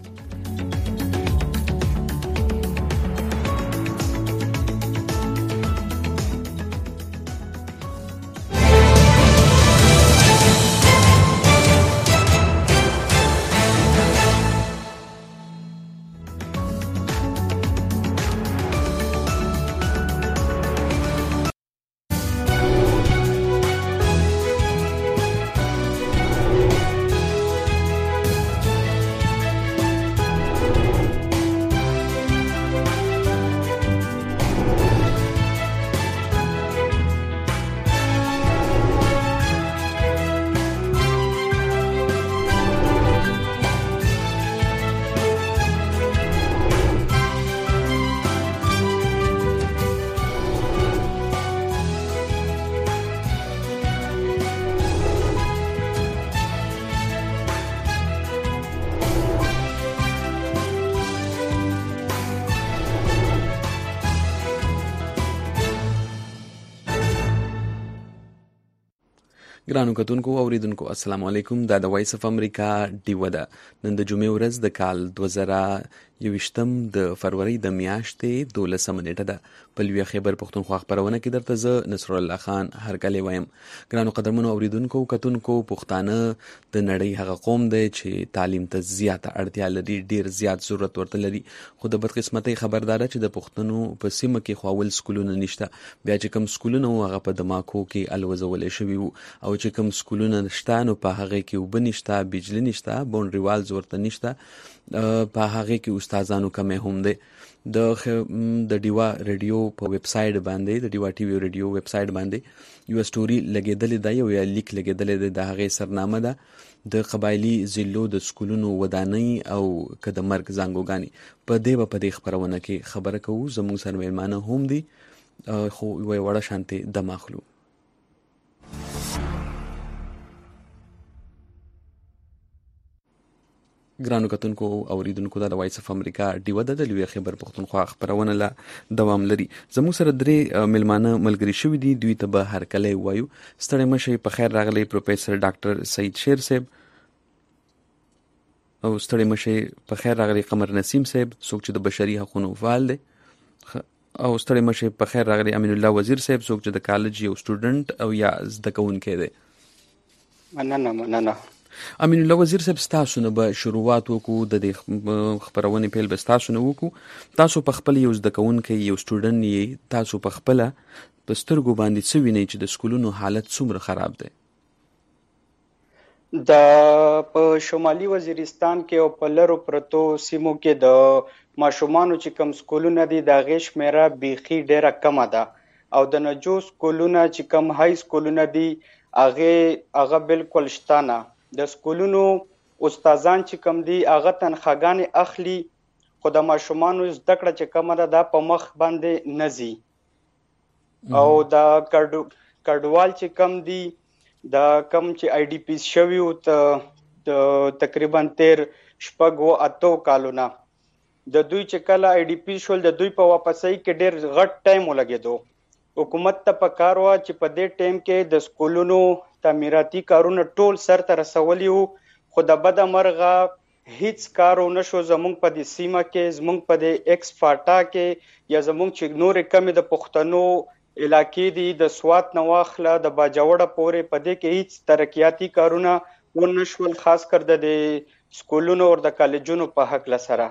ګرانو کتونکو او اوریدونکو السلام علیکم. دا د وایس اف امریکا ډیوه ده. نن د جمعې ورځ د کال 2021 د فروری د میاشتې 12 نیټه ده. په لوی خیبر پښتونخوا خبرونه کې درته زه نصر الله خان هرکلی وایم. ګرانو قدرمنو اوریدونکو کتونکو، پښتانه د نړۍ هغه قوم دی چې تعلیم ته زیاته اړتیا لري، ډیر زیات ضرورت ورته لري. خو د بدقسمتۍ خبردار چې د پښتنو په سیمه کې خواول سکولونه نشته. بیا چې کوم سکولونه هغه په دماکو کې الوزول شوي وو، او چې کوم سکولونه نشته نو په هغه کې اوبه نشته، بجلی نشته، باونډري والز ورته نشته، په هغه کې استادانو کمې هم دی. د ډیوا ریډیو په ویب سټ باندې، د ډیوا ټي وی ریډیو ویب سټ باندې یو سټوري لګیدلې ده، یو لیک لګیدلې ده. د هغه سرنامه ده د قبایلی ضلعو د سکولونو ودانۍ او که د مرګ زنګوګانی. په دې خبرونه کې خبره کوو. زموږ سره مېلمانه هم دي، خو یو وړه شانتي د ماخلو. ګرانو کتونکو او اوریدونکو، دا د وایس اف امریکا ډیوه ده. د لوی خیبر پښتونخوا خبرونه لا دوام لري. زموږ سره درې مېلمانه ملګري شوي دي، دوی ته به هرکلی وایو. ستړی مشئ، په خیر راغلی پروفیسر ډاکټر سعید شیر صاحب، او ستړی مشئ په خیر راغلی قمر نسیم صاحب، څوک چې د بشري حقوقو فعال دی. او ستړی مشئ په خیر راغلی امین الله وزیر صاحب، څوک چې د کالج یو سټوډنټ او یا زده کوونکی دی. مننه. امین الله وزیر صاحب، ستاسو نه به شروعات وکړو، د دې خبرونې پیل به ستاسو نه وکړو. تاسو په خپل یو زده کوونکی، یو سټوډنټ یې، تاسو په خپل په سترګو باندې څه وینئ چې د سکولونو حالت څومره خراب دی؟ په شمالي وزیرستان کې او په لرو پرتو سیمو کې د ماشومانو چې کوم سکولونه دي د هغې شمیره بیخي ډیره کمه ده، او د نجو سکولونه چې کوم های سکولونه دي هغه بالکل شته نه. د سکولونو استادان چې کوم دي هغه تنخواګانې اخلي، خو د ماشومانو زده کړه چې کومه ده دا په مخ باندې نه ځي. او د کډوال چې کم دي، د کم چې آی ډي پیز شوي وو تقریبا 13-8 کالونه، د دوی چې کله آی ډي پیز شول د دوی په واپسۍ کې ډیر غټ ټایم ولګېدو. حکومت ته پکار وه چې په دې ټایم کې د سکولونو تعمیراتي کارونه ټول سرته رسولي وو، خو د بده مرغه هیڅ کار ونه شو. زموږ په دې سیمه کې، زموږ په دې ایکس فاټا کې، یا زموږ چې نورې کمې د پښتنو علاقې دي، د سوات نه واخله د باجوړه پورې، په دې کې هیڅ ترقیاتي کارونه ونه شول، خاص کر د سکولونو او د کالجونو په هکله سره.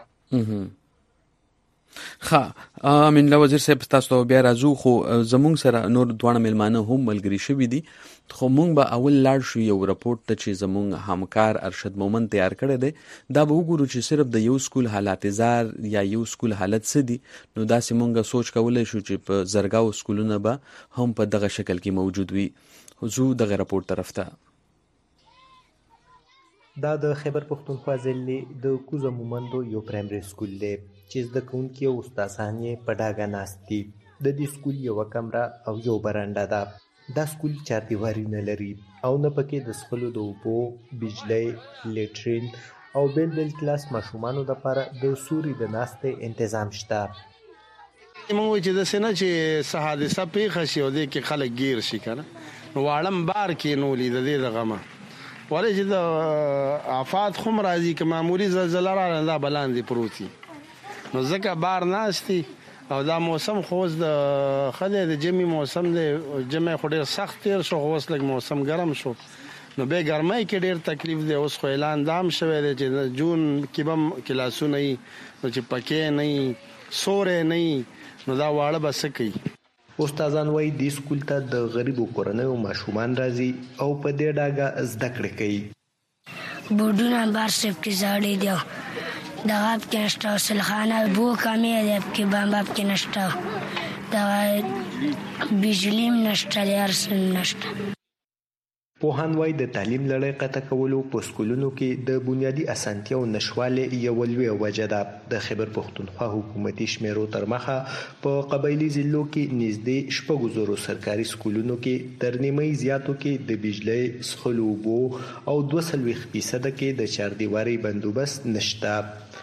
امین الله وزیر صاحب، تاسو بیا راځو، خو زموږ سره نور دواړه مېلمانه هم ملګري شوي دي. خو موږ به اول لاړ شو یو راپورټ ته چې زموږ همکار ارشد مومن تیار کړی دی. دا به وګورو چې صرف د یو سکول حالات زار یا یو سکول حالت څه دي. نو داسې موږ سوچ کولی شو چې په زرګاو سکولونه به هم په دغه شکل کې موجود وي. زو دغه راپورټ طرف ته. دا د خیبر پښتونخوا ضلع د کوزه مومندو یو پرایمري سکول دی چې زده کوونکي او استادان یې په ډاګه ناست دي. د دې سکول یوه کمره او یو برنډه ده. دا سکول چاردیواري نه لري او نه پکې د څښلو د اوبو، بجلی، لیټرین او بیل بیل کلاس ماشومانو دپاره د سوري د ناستې انتظام شته. موږ وایو چې داسې نه چې څه حادثه پېښه شي او دې کې خلک ګیر شي که نه، نو واړه بار کېنولي د دې د غمه، ولې چې د آفات خو هم راځي که معمولي زلزله راغله دا به لاندې پروت وي، نو ځکه بار ناست دي. او دا موسم خو اوس د ښه دی، د ژمي موسم دی، ژمی خو ډېر سخت تېر شو، خو اوس لږ موسم ګرم شو، نو بیا ګرمۍ کې ډېر تکلیف دی. اوس خو اعلان دا هم شوی دی چې جون کې به هم کلاسونه وي، نو چې پکې نه وي، سوری نه وي، نو دا واړه به څه کوي. استادان وایي دې سکول ته د غریبو کورنیو ماشومان راځي او په دې ډاګه زده کړې کوي. بورډونه بار صاحب کې زاړې دي، دغه کې نشته، سلخانه بو کمې دی کې بمباب کې نشته، دغه بجلی هم نشته، هر څه نشته. پوهان وایي د تعلیم لړۍ قطع کولو په سکولونو کې د بنیادي اسانتیاو نشوالې یوه لویه وجه ده. د خیبر پښتونخوا حکومتي شمیرو تر مخه په قبایلي ضلعو کې نږدې 6,000 سرکاري سکولونو کې تر نیمۍ زیاتو کې د بجلی، څښلو اوبو او 42% کې د چاردیوارۍ بندوبست نشته.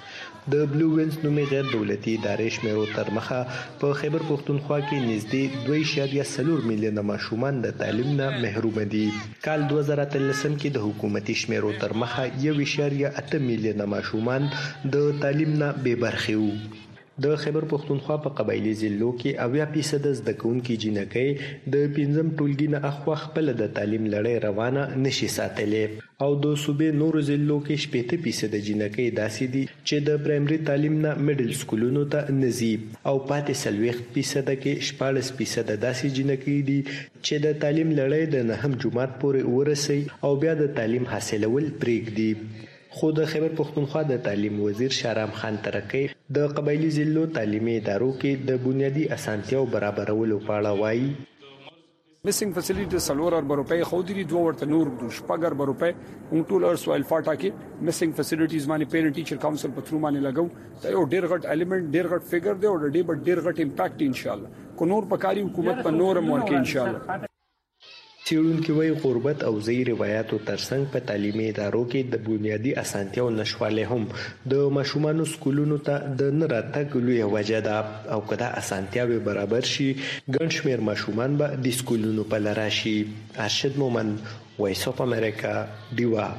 د بلو وینز نومي غیر دولتي ادارې شمیرو تر مخه په خیبر پښتونخوا کې نږدې 2.4 میلیونه ماشومان د تعلیم نه محروم دي. کال 2013 کې د حکومتي شمیرو تر مخه 1.8 میلیونه ماشومان د تعلیم نه بې برخې وو. د خیبر پښتونخوا په قبایلی ضلعو کې 80% زده کوونکي جنکۍ د 5م ټولګي نه اخوا خپل د تعلیم لړۍ روانه نشي ساتلی او د صوبې نورو ضلعو کې 80% جنکۍ داسې دي چې د پرایمري تعلیم نه میډل سکولونو ته نه ځي او پاتې 40% کې 14% داسې جنکۍ دي چې د تعلیم لړۍ د 9م جماعت پورې ورسي او بیا د تعلیم حاصلول پرېږدي. خو د خیبر پښتونخوا د تعلیم وزیر شارام خان ترکی د قبایلی ضلعو تعلیمي ادارو کې د بنیادي اسانتیاو برابرولو په اړه وایي. Missing facilities سلور ارب روپے خودري 2 ورته نور د شپږ ارب روپے ټول ارسوال فاټا کې missing facilities باندې پیرنټ ټیچر کونسل په ترو باندې لګو دا یو ډیر غټ الیمنٹ ډیر غټ فګر دی او ډیر غټ امپیکټ ان شاء الله کو نور پکاري حکومت په نور مورکه ان شاء الله. څېړونکي وايي غربت او ځایي روایتو ترڅنګ په تعلیمي ادارو کې د بنیادي اسانتیاو نشوالی هم د ماشومانو سکولونو ته د نه راتګ لویه وجه ده او که دا اسانتیاوې برابر شي ګڼ شمېر ماشومان به د سکولونو په لاره شي. ارشد مومند، وایس اف امریکا، ډیوا.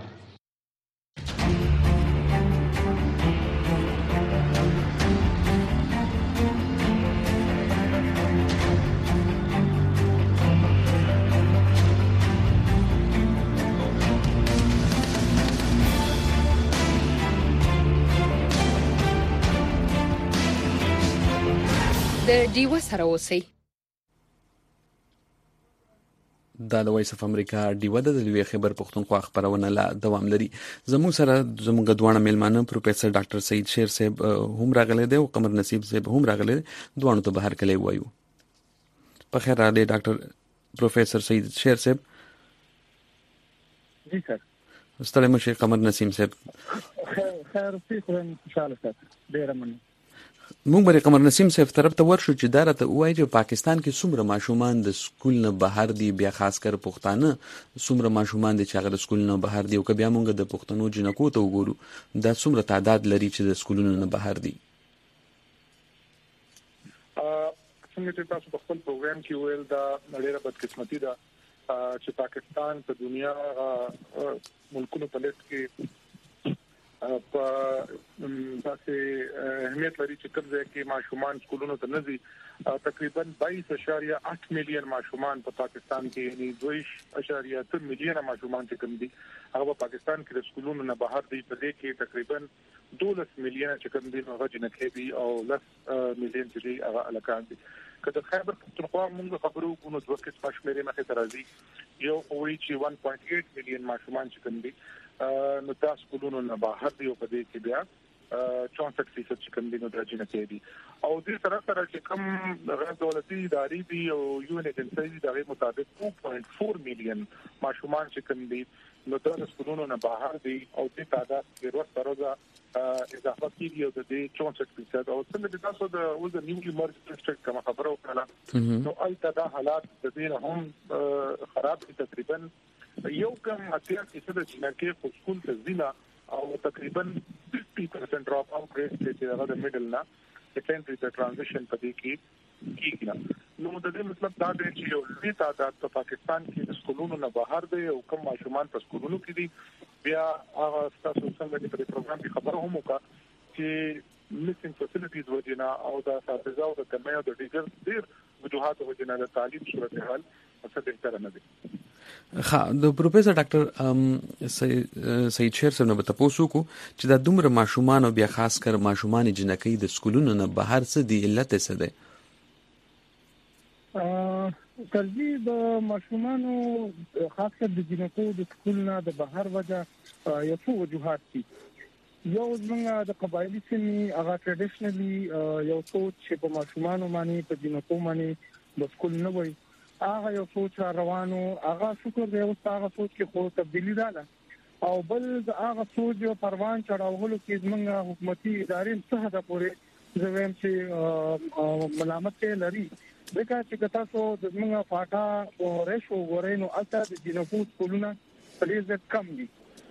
د ډیوا سره اوسئ. دا د وایس اف امریکا ډیوا د لوی خبر پښتونخوا خبرونه لا دوام لري. زموږ سره زموږ دوه میلمانه پروفیسور ډاکټر سید شیر صاحب هم راغلي دي او قمر نصیب صاحب هم راغلي دي. دوه ته بهر کلی وایو. په خیر راځي ډاکټر پروفیسور سید شیر صاحب. جی سر. ستړي مشه قمر نصیب صاحب. خیر خو خوشاله سات. ډیر مننه. مونږ به قمر نسیم صاحب طرف ته ورشو چې دا راته وایي چې پاکستان کې څومره ماشومان د سکول نه بهر دي، بیا خاص کر پښتانه څومره ماشومان دي چې هغه د سکول نه بهر دي او که بیا مونږ د پښتنو جنکو ته وګورو دا څومره تعداد لري چې د سکولونو نه بهر دي. څنګه چې تاسو په خپل پروګرام کې ویل دا ډېره بدقسمتي ده چې پاکستان په دنیا ملکونو په لیست کې په تاسو اهمیت لري چې کوم ځای کې ماشومان سکولونو ته نه ځي. تقریبا 22.8 میلیون ماشومان په پاکستان کې یعنی 2.8 میلیون ماشومان چې کوم دي هغه په پاکستان کې د سکولونو نه بهر دي. په دې کې تقریبا 12 میلیون چې کوم دي هغه جنکۍ دي او 10 میلیون چې دي هغه الکان دي. کله خیبر پښتونخوا موږ خبرو کوو نو دوه قسمه شمیرې مخې ته راځي. یو وایي چې 1.8 میلیون ماشومان چې کوم دي نو تاسو سکولونو نه بهر دي او په دې کې بیا 64% چې کوم دي نو د جنکۍ دي او دې سره سره چې کوم غیر دولتي ادارې دي او یو ان ایجنسي دي دغه مطابق 2.4 میلیون ماشومان چې کوم دي نو د سکولونو نه بهر دي او دې تعداد د ورځ تر ورځې اضافه کیږي او د دې 64% او څنګه د تاسو د اوس د نیو ایمرج ډیسټریکټ کوم خبره وکړه نو البته دا حالات د دې هم خراب دي. تقریبا یو کم 80% د جنکۍ خو سکول ته ځي او تقریبا 50% ډراپ اوټ ریټ چې هغه د میډل نه سیکنډري ته ترانزیشن پدې کې کیږي. نو د دې مطلب دا دی چې یو لوی تعداد په پاکستان کې د سکولونو نه بهر دی او کم ماشومان په سکولونو کې دي. بیا هغه تاسو څنګه په پروګرام کې خبره هم وکړه چې میسینګ فیسیلیټیز وجنه او د اساتذه او د کمې او د ډیر وجوهات وجنه د تعلیم صورتحال څه بهتر نه دي. د پروفیسور ډاکټر سید شیر صاحب نه تاسو کو چې دا دومره ماشومان او بیا خاص کر ماشومان جنکۍ د سکولونو نه بهر څه دی علت څه ده؟ ترجیح د ماشومانو خاص کر د جنکو د سکول نه د بهر وجه یو څو وجوهات دي. یو څنګه د قبایلی سیمې هغه ټریډیشنلی یو سوچ چې په ماشومانو باندې په جنکو باندې د سکول نه وي هغه یو سوچ روانو هغه شکر دی او هغه سوچ کې خو تبدیلی رااله او بل هغه سوچ یو پروان چړاوولو کې زمونږ حکومتي ادارې څه حد پورې زویم چې ملامت لري ځکه چې تاسو د زمونږ فاټا او ریشو ورینو الته د جنکو سکولونه پلیز کم دي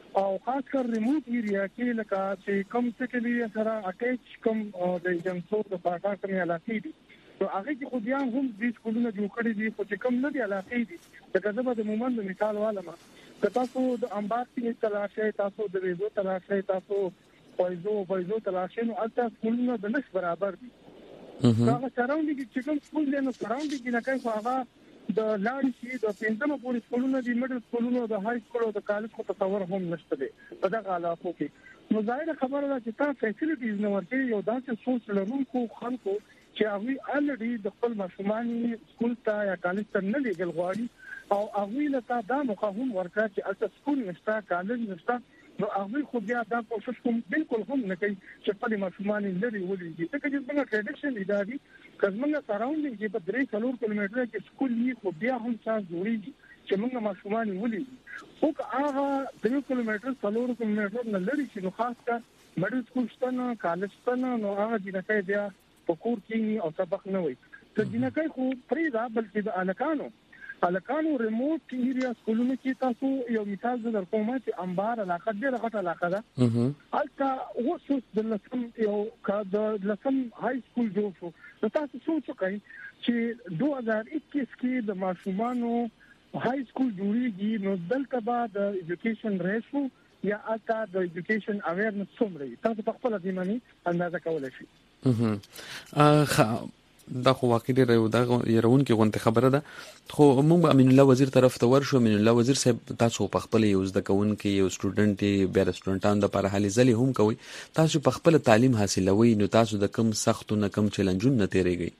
او خاص کر ریموټ ایریا کې لکه چې کم څه کې سره اٹیچ کم د جنسو د پاکا کمې علاقې دي نو هغه کې خو بیا هم د سکولونو جوړ کړي دي خو چې کم نه دي علاقې دي لکه زما د مومن د مثال والما که تاسو د امبار کې تلاشې تاسو د ریزو تلاشې تاسو پایزو تلاشې نو البته سکولونو د نش برابر دي هغه سراوندینګ چې کوم سکول دی نو سراوندینګ نه کوي هغه د لاړې چې د پنځمه پورې سکولونو دي میډل سکولونو د های سکول او د کالج کو تصور هم نشته دی په دغه علاقو کې نو ظاهر خبره ده چې تاسو فیسیلیټیز نه ورته یو داسې سوچ لرونکو خلکو چې هغه الریډي د خپل ماشومان سکول ته یا کالج ته نه لګل غواړي او هغه لته دا مخه هم ورکړي چې اته سکول نشته کالج نشته نو هغه خو بیا دا کوشش کوم بالکل هم نه کوي چې خپل ماشومان لري ولې ځکه چې څنګه ټریډیشن اداري کزمنګ سراوندینګ کې په 3 کیلومتره کې سکول یې خو بیا هم څنګه جوړیږي چې موږ ماشومان ولې او هغه 3 کیلومتره 4 کیلومتره نه لري چې نو خاص کر میډل سکول شته کالج شته نو هغه د نکای بیا په کور کې او سبق نه وي ته د نکای خو پرې دا بلکې د الکانو ریموټ ایریا سکولونو کې تاسو یو مثال در کوم چې انبار علاقه ډېره غټه علاقه ده البته اوس د لسم یو د لسم های سکول جوړ شو نو تاسو سوچ وکړئ چې 2021 کې د ماشومانو های سکول جوړیږي نو دلته به د ایجوکیشن ریشو یا البته د ایجوکیشن اویرنس څومره تاسو په خپل ځماني اندازه کولای شئ دا خو واقعي دی دا يرون کې غونډه خبره ده خو موږ امین الله وزیر طرف ته ورشو امین الله وزیر صاحب تاسو په خپل یو زده کون کې یو سټوډنټ بیا سټوډنټان د لپاره حالي ځلې هم کوي تاسو په خپل تعلیم حاصلوي نو تاسو د کم سختونه کم چیلنجونه تیریږي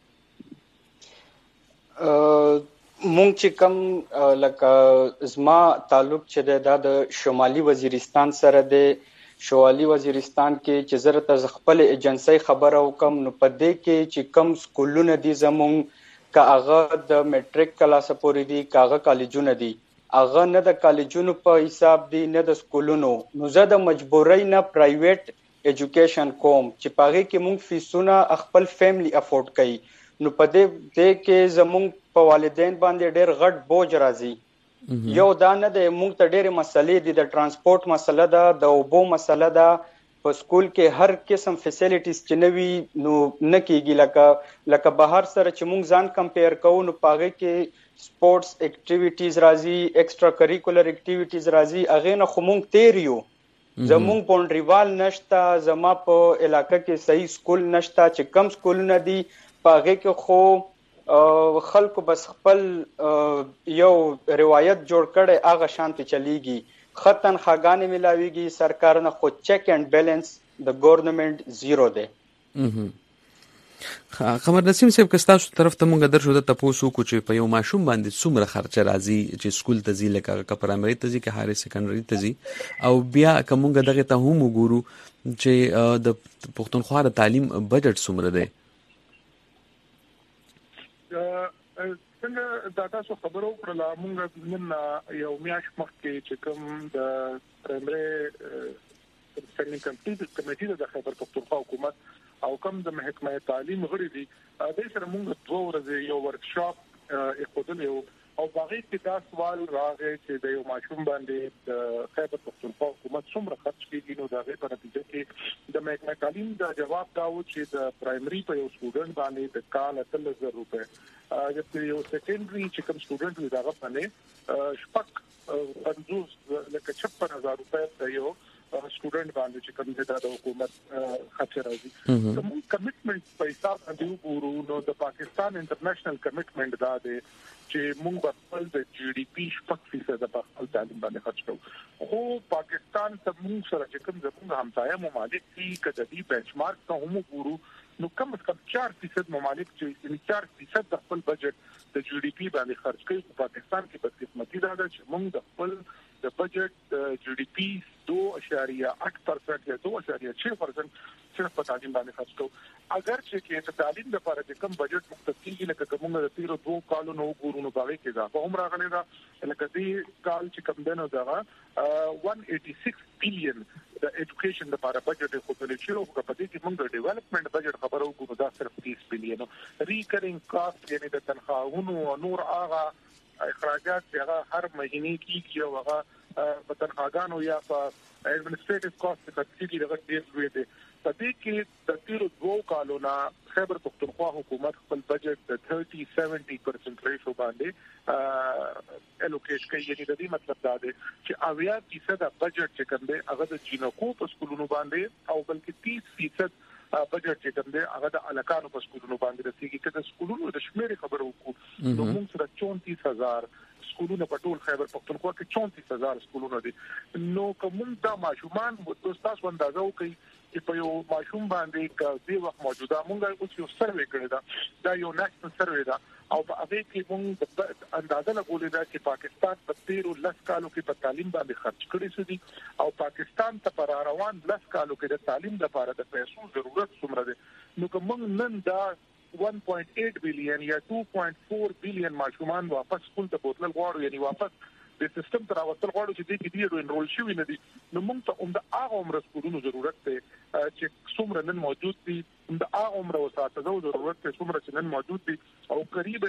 مونږ چې کم لکه زما تعلق چې د شمالي وزیرستان سره د شمالي وزیرستان کې چې زره ته خپل ایجنسی خبره وکم نو په دې کې چې کم سکولونه دي زمونږ کاغه د میټریک کلاس پورې دي کاغه کالجونه دي اغه نه د کالجونو په حساب دي نه د سکولونو نو زه د مجبورۍ نه پرایویټ ایجوکیشن کوم چې پاره کې مونږ فیسونه خپل فیملی افورد کړي نو په دې کې زمونږ په والدین باندې ډېر غټ بوج راځي یو دا نه د موږ ته ډېرې مسلې دي د ترانسپورت مسله ده د اوبو مسله ده په سکول کې هر قسم فیسیلیټیز چې نوي نو نه کېږي لکه بهر سره چې موږ ځان کمپیر کوو نو پاغه کې سپورتس اکټیویټیز راځي ایکسترا کریکولر اکټیویټیز راځي اغه نه خو موږ تیریو زموږ بونډریوال نشته زما په علاقې کې صحیح سکول نشته چې کم سکولونه دي پاغه کې خو خلکو بس خپل یو روایت جوړ کړي هغه شانتي چلیږي ختن خاګانې ملاويږي سرکار نه خو چیک اینڈ بیلانس د ګورنمنت زیرو دی قمر نسیم صاحب کستاسو طرف ته مونږ درشو د تاسو کو چې په یو ماشوم باندې څومره خرچه راځي چې سکول ته ځي لکه پرایمري ته ځي که هاري سیکنډري ته ځي او بیا کومګه دغه ته هم وګورو چې د پښتونخوا د تعلیم بجټ څومره دی څنګه دا تاسو خبرو کړل موږ نن یو میاش مخکې چې کوم د پرایمري سټډي کمیټې د خبر پښتونخوا حکومت او کوم د محکمه تعلیم غړي دي د سره موږ 2 ورځې یو ورکشاپ اخودل او باغې کې دا سوال راغی چې د یو ماشوم باندې د خیبر پښتونخوا حکومت څومره خرچ کوي نو دا غي په نتیجه کې د محکمه تعلیم د جواب داو چې د پرایمري په یو سټوډنټ باندې د کال 3000 روپے چې یو سیکنډري چې کوم سټوډنټ وي دا باندې شپږ 50 لکه 56000 روپے ته یو سټوډنټ باندې چې کوم د حکومت خرچ راځي کوم کمټمنټ پیسې باندې وګورو نو د پاکستان انټرنیشنل کمټمنټ دا دی چې موږ خپل د جی ډي پی 4% د خپل تعلیم باندې خرچ کوو خو پاکستان ته موږ سره چې کوم زموږ همسایه ممالک دي کله دې بنچمارک ته هم وګورو نو کم از کم 4% ممالک چې 4% د خپل بجټ د جی ډي پی باندې خرچ کوي په پاکستان کې بدقسمتي ده چې موږ د خپل د بجټ جی ډي پی 2.8% یا 2.6% صرف په تعلیم باندې خرچ کوو اگر چې د تعلیم لپاره د کم بجټ مختص کیږي لکه کومه د 2 کالو نو ګورو نو باغې کې دا په عمر غلې دا لکه دې کال چې کم دنو دا 186 بلین د ایجوکیشن لپاره بجټ خو په لچو په دې کې موږ د ډیولپمنٹ بجټ خبرو کوو دا صرف 30 بلین ریکرینګ کاست یعنی د تنخواهونو او نور هغه اخراجات چې هغه هر مهینه کیږي او هغه په تنخواګانو یا په ایڈمنسټریټیو کاست کې دغه ډیر لوی دی. په دې کې د تیرو 2 کالو نه خیبر پختونخوا حکومت خپل بجټ د 30-70% ریشو باندې الوکیټ کوي. یعنی د دې مطلب دا دی چې 80% بجټ چې کوم دی هغه د جنکو په سکولونو باندې او بلکې 30% بجټ چې کوم دی هغه د الکانو په سکولونو باندې رسیږي. چې د سکولونو د شمیر خبرو وکړو نو موږ سره 34,000 سکولونه په ټول خیبر پختونخوا کې 34,000 سکولونه دي. نو کوم دا ماشومان تاسو اندازه وکړئ چې په یو ماشوم باندې کدي وخت موجوده مونږ اوس یو سروې کړی دا یو نېشنل سروې دا او په هغه کې مونږ اندازه لګولې ده چې پاکستان په 13 کالو کې په تعلیم باندې خرج کړی سدي او پاکستان ته پر روان 10 کالو کې د تعلیم لپاره د پیسو ضرورت څومره ده. نو کوم نن دا 1.8 بلین یا 2.4 بلین ماشومان واپس سکول ته بوتل غواړي یعنی واپس د سیستم تر راوستل غواړي چې دې کې ډیر انرول شوی نه دي. نو موږ ته د هغه عمر سکولونو ضرورت دی چې څومره نن موجود دي د هغه عمر وساتلو ضرورت دی څومره چې نن موجود دي او قریبا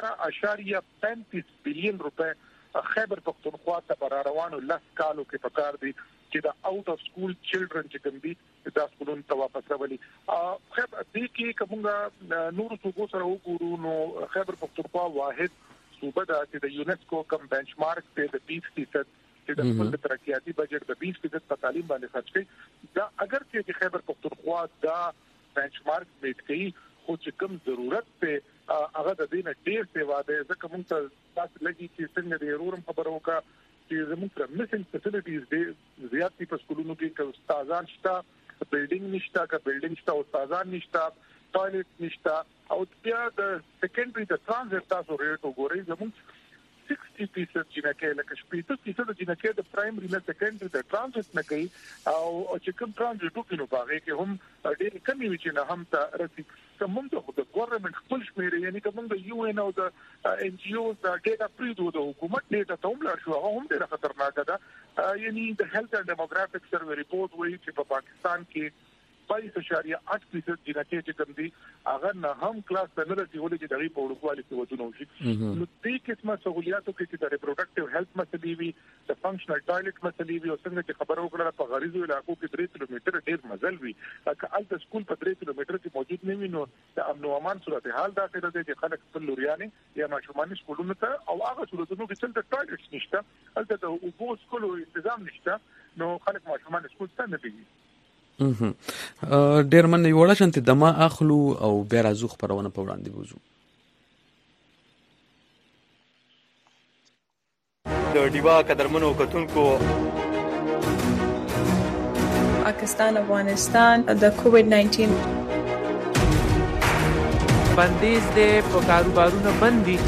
11.35 بلین روپے خیبر پختونخوا ته پر روانو 10 کالو کې پکار دي چې د اوټ اف سکول چلډرن چې کوم دي دا سکولونو ته واپس راولي. خیبر دې کې کومه نور څه سره وګورو نو خیبر پختونخوا واحد صوبه دا چې د یونیسکو کم بنچمارک ته د 20% چې د خپل ترقیاتي بجټ د 20% په تعلیم باندې خرج کړي. دا اگر چې خیبر پختونخوا دا بنچمارک میټ کړي خو چې کوم ضرورت ته هغه د دینه ډیر سیوا ده ځکه موږ ته تاسو لګي چې څنګه د ضرورم خبرو کا چې زموږ سره میسنګ فیسیلیټیز دي زیات په سکولونو کې که استادان شته بلډینګ نشته که بلډینګ شته استادان نشته ټوایلټ نشته او بیا د سیکنډري د ترانزیت تاسو ریټ وګورئ زموږ 60% جنکه لکه 60% جنکه د پرایمري نه سیکنډري د ترانزیت نه کوي او چې کوم ترانزیت وکړو باغې کې هم ډېر کمی وي چې نه هم ته رسي. کوم د ګورنمنت خپل شمیر یعنی کوم د یو ان او د ان جی او د ډیټا پریدو د حکومت ډیټا ته هم لار شو هغه هم ډېر خطرناک ده. یعنی د هیلث اند ډیموګرافیک سروې ریپورت وایي چې په پاکستان کې 22.8% جنکه چې کوم دي هغه نه هم کلاس ته نه رسیدلې چې دغه په وړوکوالي کې ودونه وشي. نو دې قسمه سہولیاتو کې چې د ریپروډکټیو هیلث مسلې وي د فنکشنل ټایلټ مسلې وي او څنګه چې خبرو وکړه په غریزو علاقو کې 3 کیلومتر ډیر مزل وي که الته سکول په 3 کیلومتر کې موجود نه وي نو د امن او امان صورتحال دا څه ده چې خلک خپل لوريانې یا ماشومان سکولونو ته او هغه صورتونو کې چې د ټایلټ نشته الته د اوبو سکولو تنظیم نشته نو خلک ماشومان سکول ته نه دي. ډیر من یو شانتي دما اخلو او بیا راځو خبرونه په وړاندې وځو. د ډیوا قدرمنو کتونکو پاکستان افغانستان د کووډ 19 بندیز د په کاروبارونو بندي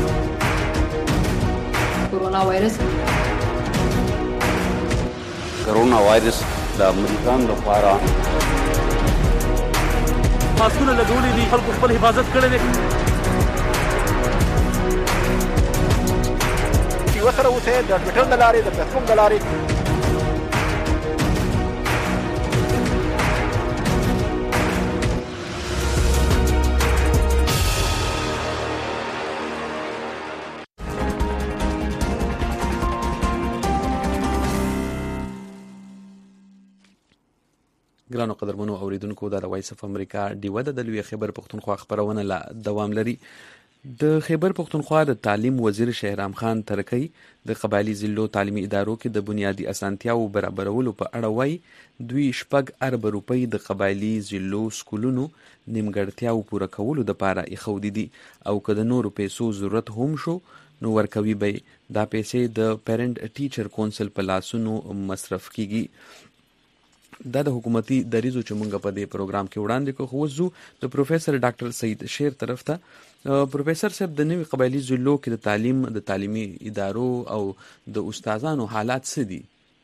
کرونا وایرس د امریکان لپاره ماسکونه لګولې دي خلکو خپل حفاظت کړی دی. چې وسره اوسه د ټویټر د لارې د فیسبوک د لارې ګرانو قدرمنو اوریدونکو دا د وایس اف امریکا ډیوه د لوی خیبر پختونخوا خبرونه لا دوام لري. د خیبر پختونخوا د تعلیم وزیر شهرام خان ترکی د قبایلی ضلعو تعلیمي ادارو کې د بنیادی اسانتیاو برابرولو په اړه وایي دوی 4 روپۍ د قبایلی ضلعو سکولونو نیمګړتیاو پوره کولو لپاره اخودي دي او که د نورو پیسو ضرورت هم شو نو ورکوي به دا پیسې د پیرنټ ټیچر کونسل په لاسونو مصرف کیږي. دا د حکومتي دریزو چې مونږ په دې پروګرام کې وړاندې کوو وزو د پروفیسور ډاکټر سعید شیر طرف ته. پروفیسور صاحب د نوي قبایلی ضلعو کې د تعلیمي ادارو او د استادانو حالات څه دي؟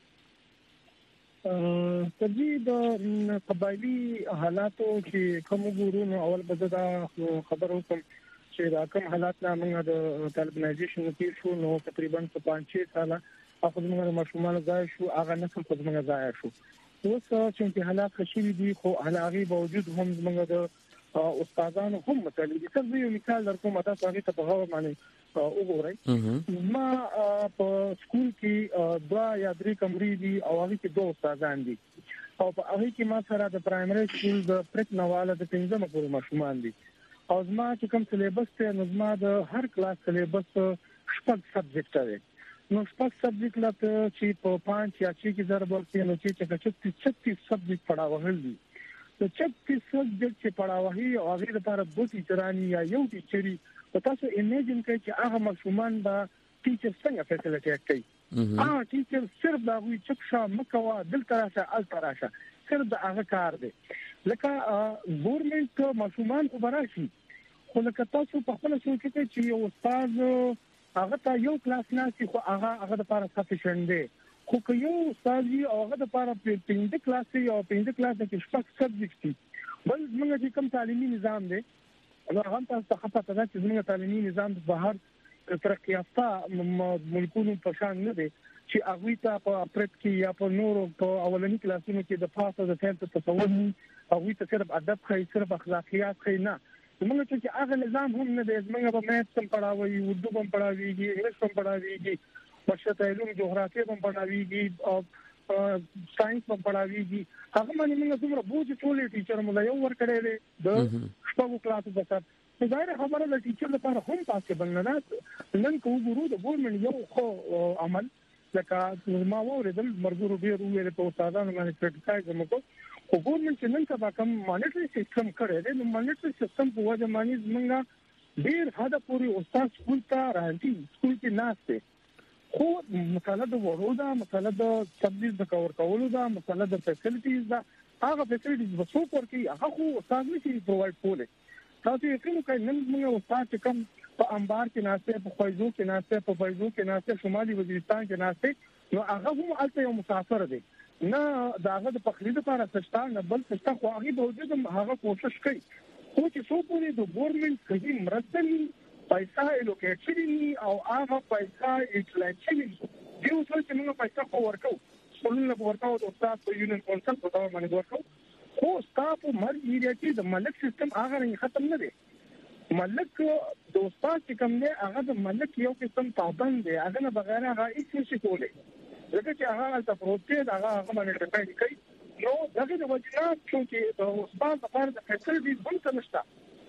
ترجیح د قبایلی حالاتو چې کوم ګورونو اول بده خبر وکم چې دا کوم حالات نه موږ د طالبانایزیشن کې شو نو تقریبا په 5-6 ساله اخو موږ مشمول ځای شو هغه نسل په موږ ځای شو اوس چې حالات خشي دي خو علاوه باوجود هم موږ د استادانو هم مطالب دي. څنګه یو مثال درکوم تاسو هغه ته په غوړ باندې وګورئ ما په سکول کې 2 یا 3 کمرې دي او هغه کې 2 استادان دي او په هغه کې ما سره د پرایمري سکول د پرک نواله د 15 پورې ماشومان دي او زما چې کوم سلیبس ته نظم د هر کلاس سلیبس 6 سبجیکټ دی نو 6 سبجیکټ لته چې په 5 یا 6 کې ضرب ورته نو چې 36 سبجیکټ پڑھاوهل دي نو 36 سبجیکټ چې پڑھاوهي او هغه لپاره 2 ټیچرانی یا یو ټیچري تاسو امیجن کړئ چې هغه ماشومان به ټیچر څنګه فیسیلیټیټ کوي ټیچر صرف دا وی چکشا مکوا دلته راشه التراشه صرف دا هغه کار دی لکه ګورنمنت ماشومان کو براشي خو لکه تاسو په خپل سوچ کې چې یو استاد هغه ته یو کلاس ناسي خو هغه د لپاره سفیشنت دی خو که یو استاد او هغه د لپاره 15 کلاس او 15 کلاس کې شپږ سبجیکټ دي بل موږ چې کوم تعلیمي نظام دی نو هغه تاسو ته خپه ده چې موږ تعلیمي نظام د بهر ترقی یافته ملکونو په شان نه دي چې هغه ته په اپریټ کې یا په نورو په اولنی کلاسونو کې د پاسه د ټینت تصور هغه ته صرف ادب خي صرف اخلاقیات خي نه موږ چې هغه نظام هم نه دی موږ په میث هم پڑھاوي اردو هم پڑھاويږي انګلیش هم پڑھاويږي ورشته علوم جغرافیه هم پڑھاويږي او ساينس هم پڑھاويږي هغه باندې موږ دومره بوج ټولې ټیچر موږ یو ور کړی دی د شپږو کلاسو په سر ظاهر خبره د ټیچر لپاره هم پاسبل نه ده نن کو ګورو د ګورنمنت یو خو عمل لکه ما وریدل مرګورو ډیر ویل په استادانو باندې کریټیسایز وکړو خو ګورنمنت نن سبا کوم مانیټری سیستم کړی دی نو مانیټری سیستم په وجه باندې موږ ډیر حد پورې استاد سکول ته راځي سکول کې ناشته خو مسله د ورودا مسله د تبلیغ د کور کولو دا مسله د فیسیلیټیز دا هغه فیسیلیټیز په څو پر کې هغه خو استاد نشي پرووایډ کوله تاسو یې کوم کله نن موږ استاد چې کوم په انبار کې ناشته په خوځو کې ناشته په فیضو کې ناشته شمالي وزیرستان کې ناشته نو هغه هم الته یو مسافر دی نه داغه د پخلي لپاره سشتان نه بل سشتا خو هغه به وجود هغه کوشش کوي خو چې څو پورې د ګورنمنت کوي مرستل پیسې الوکیټ شي او هغه پیسې اټلایټ شي دیو څه چې موږ پیسې خو ورکو څلونه ورکو د استاد په یونین کونسل په تور باندې ورکو خو استاد مرګ ایریا کې د ملک سیستم هغه نه ختم نه دی ملک د استاد چې کوم دی هغه د ملک یو قسم پابند دی هغه نه بغیر هغه هیڅ شي کولای ځکه چې هغه تاسو پروتې هغه باندې ډیپند کوي نو دغه د وجنات چې د استاد لپاره د فیسیلیټیز هم نشته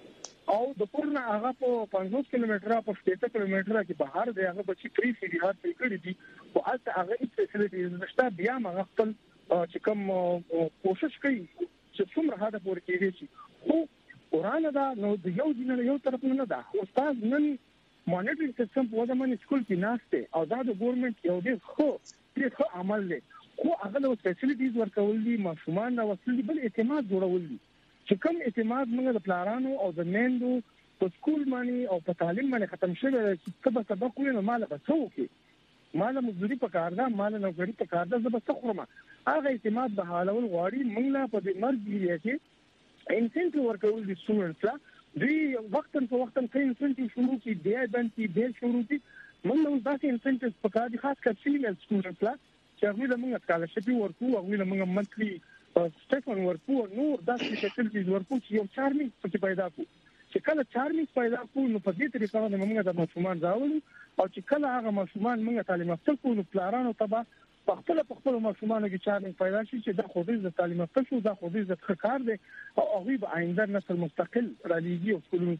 او د پورنه هغه په 50 کیلومتره په 70 کیلومتره کې بهر دی هغه بچی پری فریات کړی دي او البته هغه هیڅ فیسیلیټیز نشته بیا هغه خپل چې کوم کوشش کوي چې څومره هدا پورې کېږي چې خو ورانه دا نو د یو دین له یو طرف نه ده استاد نن مانیټری سیستم په وجه باندې سکول کې ناشته او دا د ګورنمنت یو ډېر ښه عمل دی خو هغه د فیسیلیټیز ورکول دي ماشومان دا وسیل دي بل اعتماد جوړول دي چې کوم اعتماد موږ د پلانانو او د میندو په سکول باندې او په تعلیم باندې ختم شوی چې سبق وینم مال به څو کې مال مزدوري په کار ده مال نوکری په کار ده زه به څه خورم هغه اعتماد به حالول غواړي موږ لا په دې مرګ دی چې انسنټیو ورکول دي سټوډنټس لا دوی وختن په وختن کې انسنټیو شروع کی دی باندې به شروع کی موږ نو داسې انسنټیوز په کار دي خاص کر فیمیل سټوډنټس لا چې هغه موږ سکالرشپ ورکو هغه موږ منثلی سټیفن ورکو نور داسې فیسیلیټیز ورکو چې یو چارمینګ څه پیدا کو چې کله چارمینګ پیدا کو نو په دې طریقه باندې موږ د ماشومان راوړو او چې کله هغه ماشومان موږ تعلیم یافته کو نو پلانانو ته په خپل ماشومان کې چارمینګ پیدا شي چې د خوځې د تعلیم یافته شو د خوځې د کار دی او هغه به آینده نسل مستقل راځي او سکولونو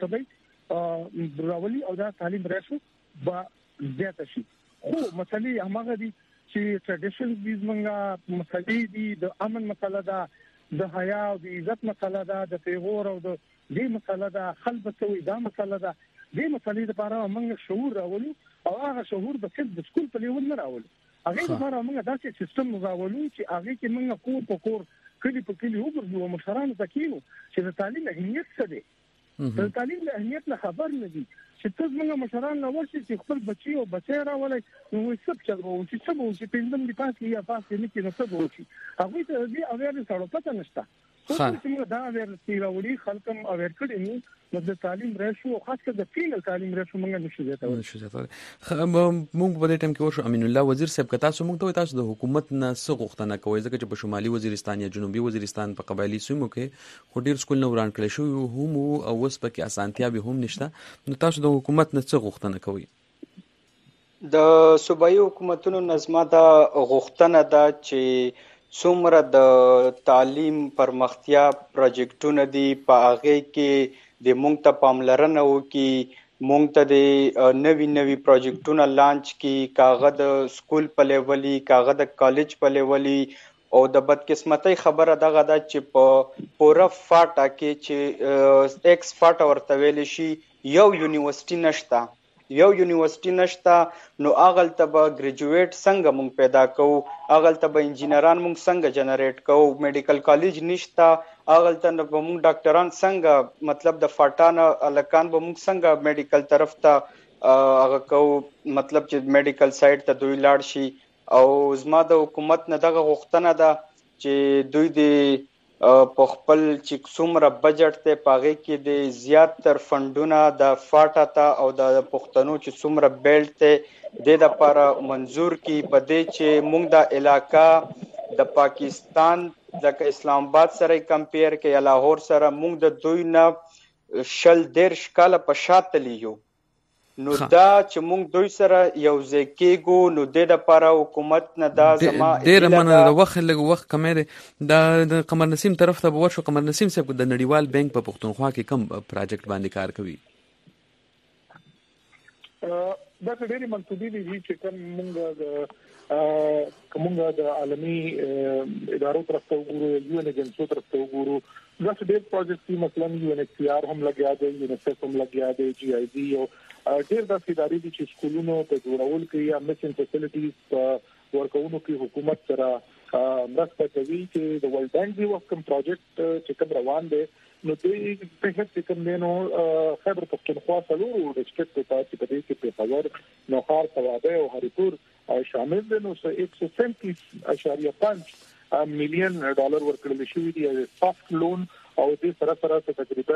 ته راولي او دا تعلیم راشو با زیات شي خو مسلې هغه دي چې ټریډیشن دې مسلې دي د امن مسله ده د حیا او د عزت مسله ده د پیغور او د دې مسله ده خلک څه دا مسله ده دې مسلې لپاره موږ شعور راولو او هغه شعور د سکول په لیول نه راولو هغه لپاره موږ داسې سیستم راولو چې هغه کې موږ کور په کور کلی په کلی وګورو او مشرانو ته کینو چې د تعلیم اهمیت څه دی د تعلیم د اهمیت نه خبر نه دي چې تاسو موږ مشران نو ورشي چې خپل بچي او بچي راولای نو سب چلو چې پندم دی پاس یا پاس نه کې نو څه وشي هغه ته دې اوریدل سره پته نشته څنګه دا ورته راوړي خلک هم اویر کړي نو د تعلیم راشو خاص کر د فیمل تعلیم راشو موږ نشو زیاتول. موږ په دې ټیم کې ورشو امین الله وزیر صاحب کتا سو موږ ته تاسو د حکومت نه څه غوښتنه کوي ځکه چې په شمالي وزیرستان یا جنوبي وزیرستان په قبایلی سیمو کې خو ډیر سکول نه وران کړی شو هم او اوس په کې اسانتیا به هم نشته. نو تاسو د حکومت نه څه غوښتنه کوي؟ د صوبایي حکومتونو نظمه دا غوښتنه ده چې څومره د تعلیم پرمختیا پروجیکټونه دي په هغه کې د مونږ ته پاملرنه وکړي، مونږ ته د نوي پروجیکټونه لانچ کی، کاغه د سکول په لیولي، کاغه د کالج په لیولي. او د بدقسمتۍ خبره دغه ده چې په پوره فاټا کې چې ایکس فاټا ورته ویل شي یو یونیورسيټي نشته، نو اغلته به ګریجویټ څنګه مونږ پیدا کوو، اغلته به انجینران مونږ څنګه جنریټ کوو، میډیکل کالج نشته، اغلته به مونږ ډاکټران څنګه مطلب د فاټانه الکان به مونږ څنګه میډیکل طرف ته هغه کوو، مطلب چې میډیکل سایډ ته دوی لاړ شي. او زما د حکومت نه دغه غوښتنه ده چې دوی د په خپل چې څومره بجټ ته پاغې کې د زیات تر فندونه د فاټا ته او د پښتنو چې څومره بیلټ ته د لپاره منظور کی په دې چې موږ د علاقہ د پاکستان د اسلام آباد سره کمپیر کې یا لاهور سره موږ د دوی نه شل ډیر شکاله په شاته لیو. نو دا چې موږ دوی سره یو ځای کېږو نو د لپاره حکومت نه دا زما ډیر مننه. د وخت کمې ده د قمر نسیم طرف ته ورشو. قمر نسیم صاحب د نړیوال بانک په پښتونخوا کې کوم پروجیکټ باندې کار کوي؟ دا ډېری منصوبې دي چې کومه د عالمي ادارو طرف ته وګورو، یو ان ایجنسیو طرف ته وګورو. دا ډېر پروجیکټ دي، مثلا یو ان ایچ سی آر هم لګیا دی، یونیسف هم لګیا دی، جی آی ډي او ډېر داسې ادارې دي چې سکولونو ته جوړول کوي یا میشن فیسیلیټیز ورکوونو کې حکومت سره مرسته کوي. چې د ورلد بانک دی کوم پروجیکټ چې کوم روان دی نو دوی په هڅه کوم دی نو خیبر پښتونخوا څلورو ډسټرکټ ته چې په دې کې پېښور، نوخار، توابع او هریپور شامل دي. نو 137.5 مليون ډالر ورکړل شوی دی سافت لون او د سره تقریبا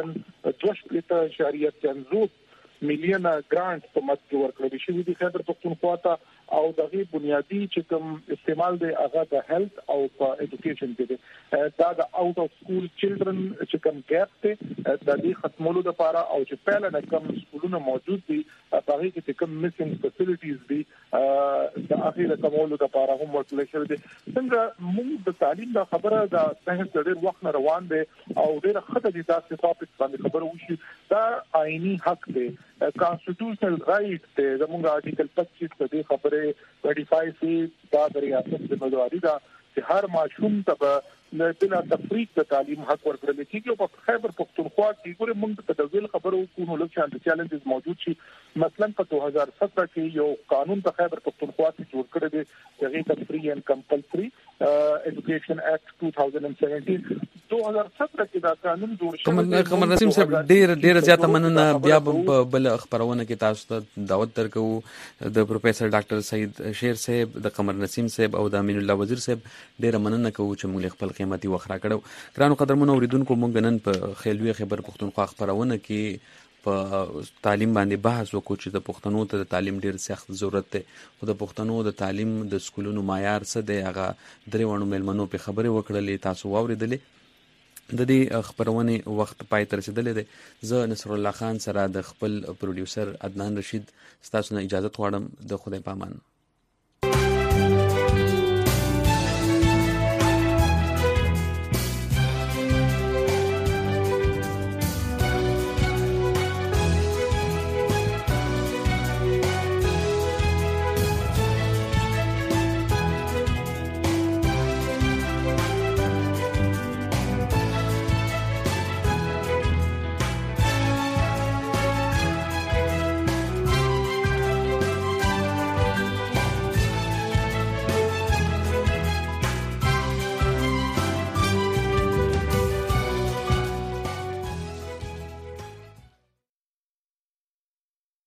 2.50 مليون ګرانټ په مت کې ورکړل شوی دی خیبر پښتونخوا ته. او دغه بنیادی چې کوم استعمال دی هغه د هیلث او په ایجوکیشن کې دی. دا د اوټ اف سکول چلډرن چې کوم ګیپ دی د دې ختمولو لپاره او چې پهله نه کوم سکولونه موجود دي هغه کې کوم میسنګ فیسیلیټیز دي د اخیره کومولو لپاره هم ورکړل شوی دی. څنګه موږ د تعلیم د خبره د څنګه ډېر وخت نه روان دی او ډېر خطر دي تاسو ټاپک باندې خبره وشي. دا آئینی حق دی، کانسټیټیوشنل رائټ دی. زموږ آرټیکل 25 د دې خبره 25 سي دا د ریاست ذمہواری ده چې هر ماشوم ته بلا تفریق د تعلیم حق ورکړل کیږي. او په خیبر پښتونخوا کې ګوره موږ د تدویل خبرو کوو لکه شانت چیلنجز موجود شي. مثلا په 2017 کې یو قانون په خیبر پښتونخوا کې جوړ کړی دی چې د فری اینڈ کمپلسری ایجوکیشن ایکټ 2017. 2017 کې دا قانون جوړ شوی. قمر نسیم صاحب ډیر زیاته مننه. بیا بل خبرونه کې تاسو ته دعوت درکو د پروفیسور ډاکټر سعید شیر صاحب، د قمر نسیم صاحب او د امین الله وزیر صاحب ډیر مننه کوو چې موږ خپل قیمتي وخت راکړو. ګرانو قدرمنو اوریدونکو، موږ نن په خیلوي خیبر پښتونخوا خبرونه کې په تعلیم باندې بحث وکړو چې د پښتنو ته د تعلیم ډیر سخت ضرورت دی او د پښتنو د تعلیم د سکولونو معیار څه دی هغه درې وړو مېلمنو په خبرې وکړلې، تاسو واوریدلې. د دې خبرونه وخت پای ته رسیدلې ده. زه نصر الله خان سره د خپل پروډوسر عدنان رشید ستاسو نه اجازه غواړم. د خدای پامان.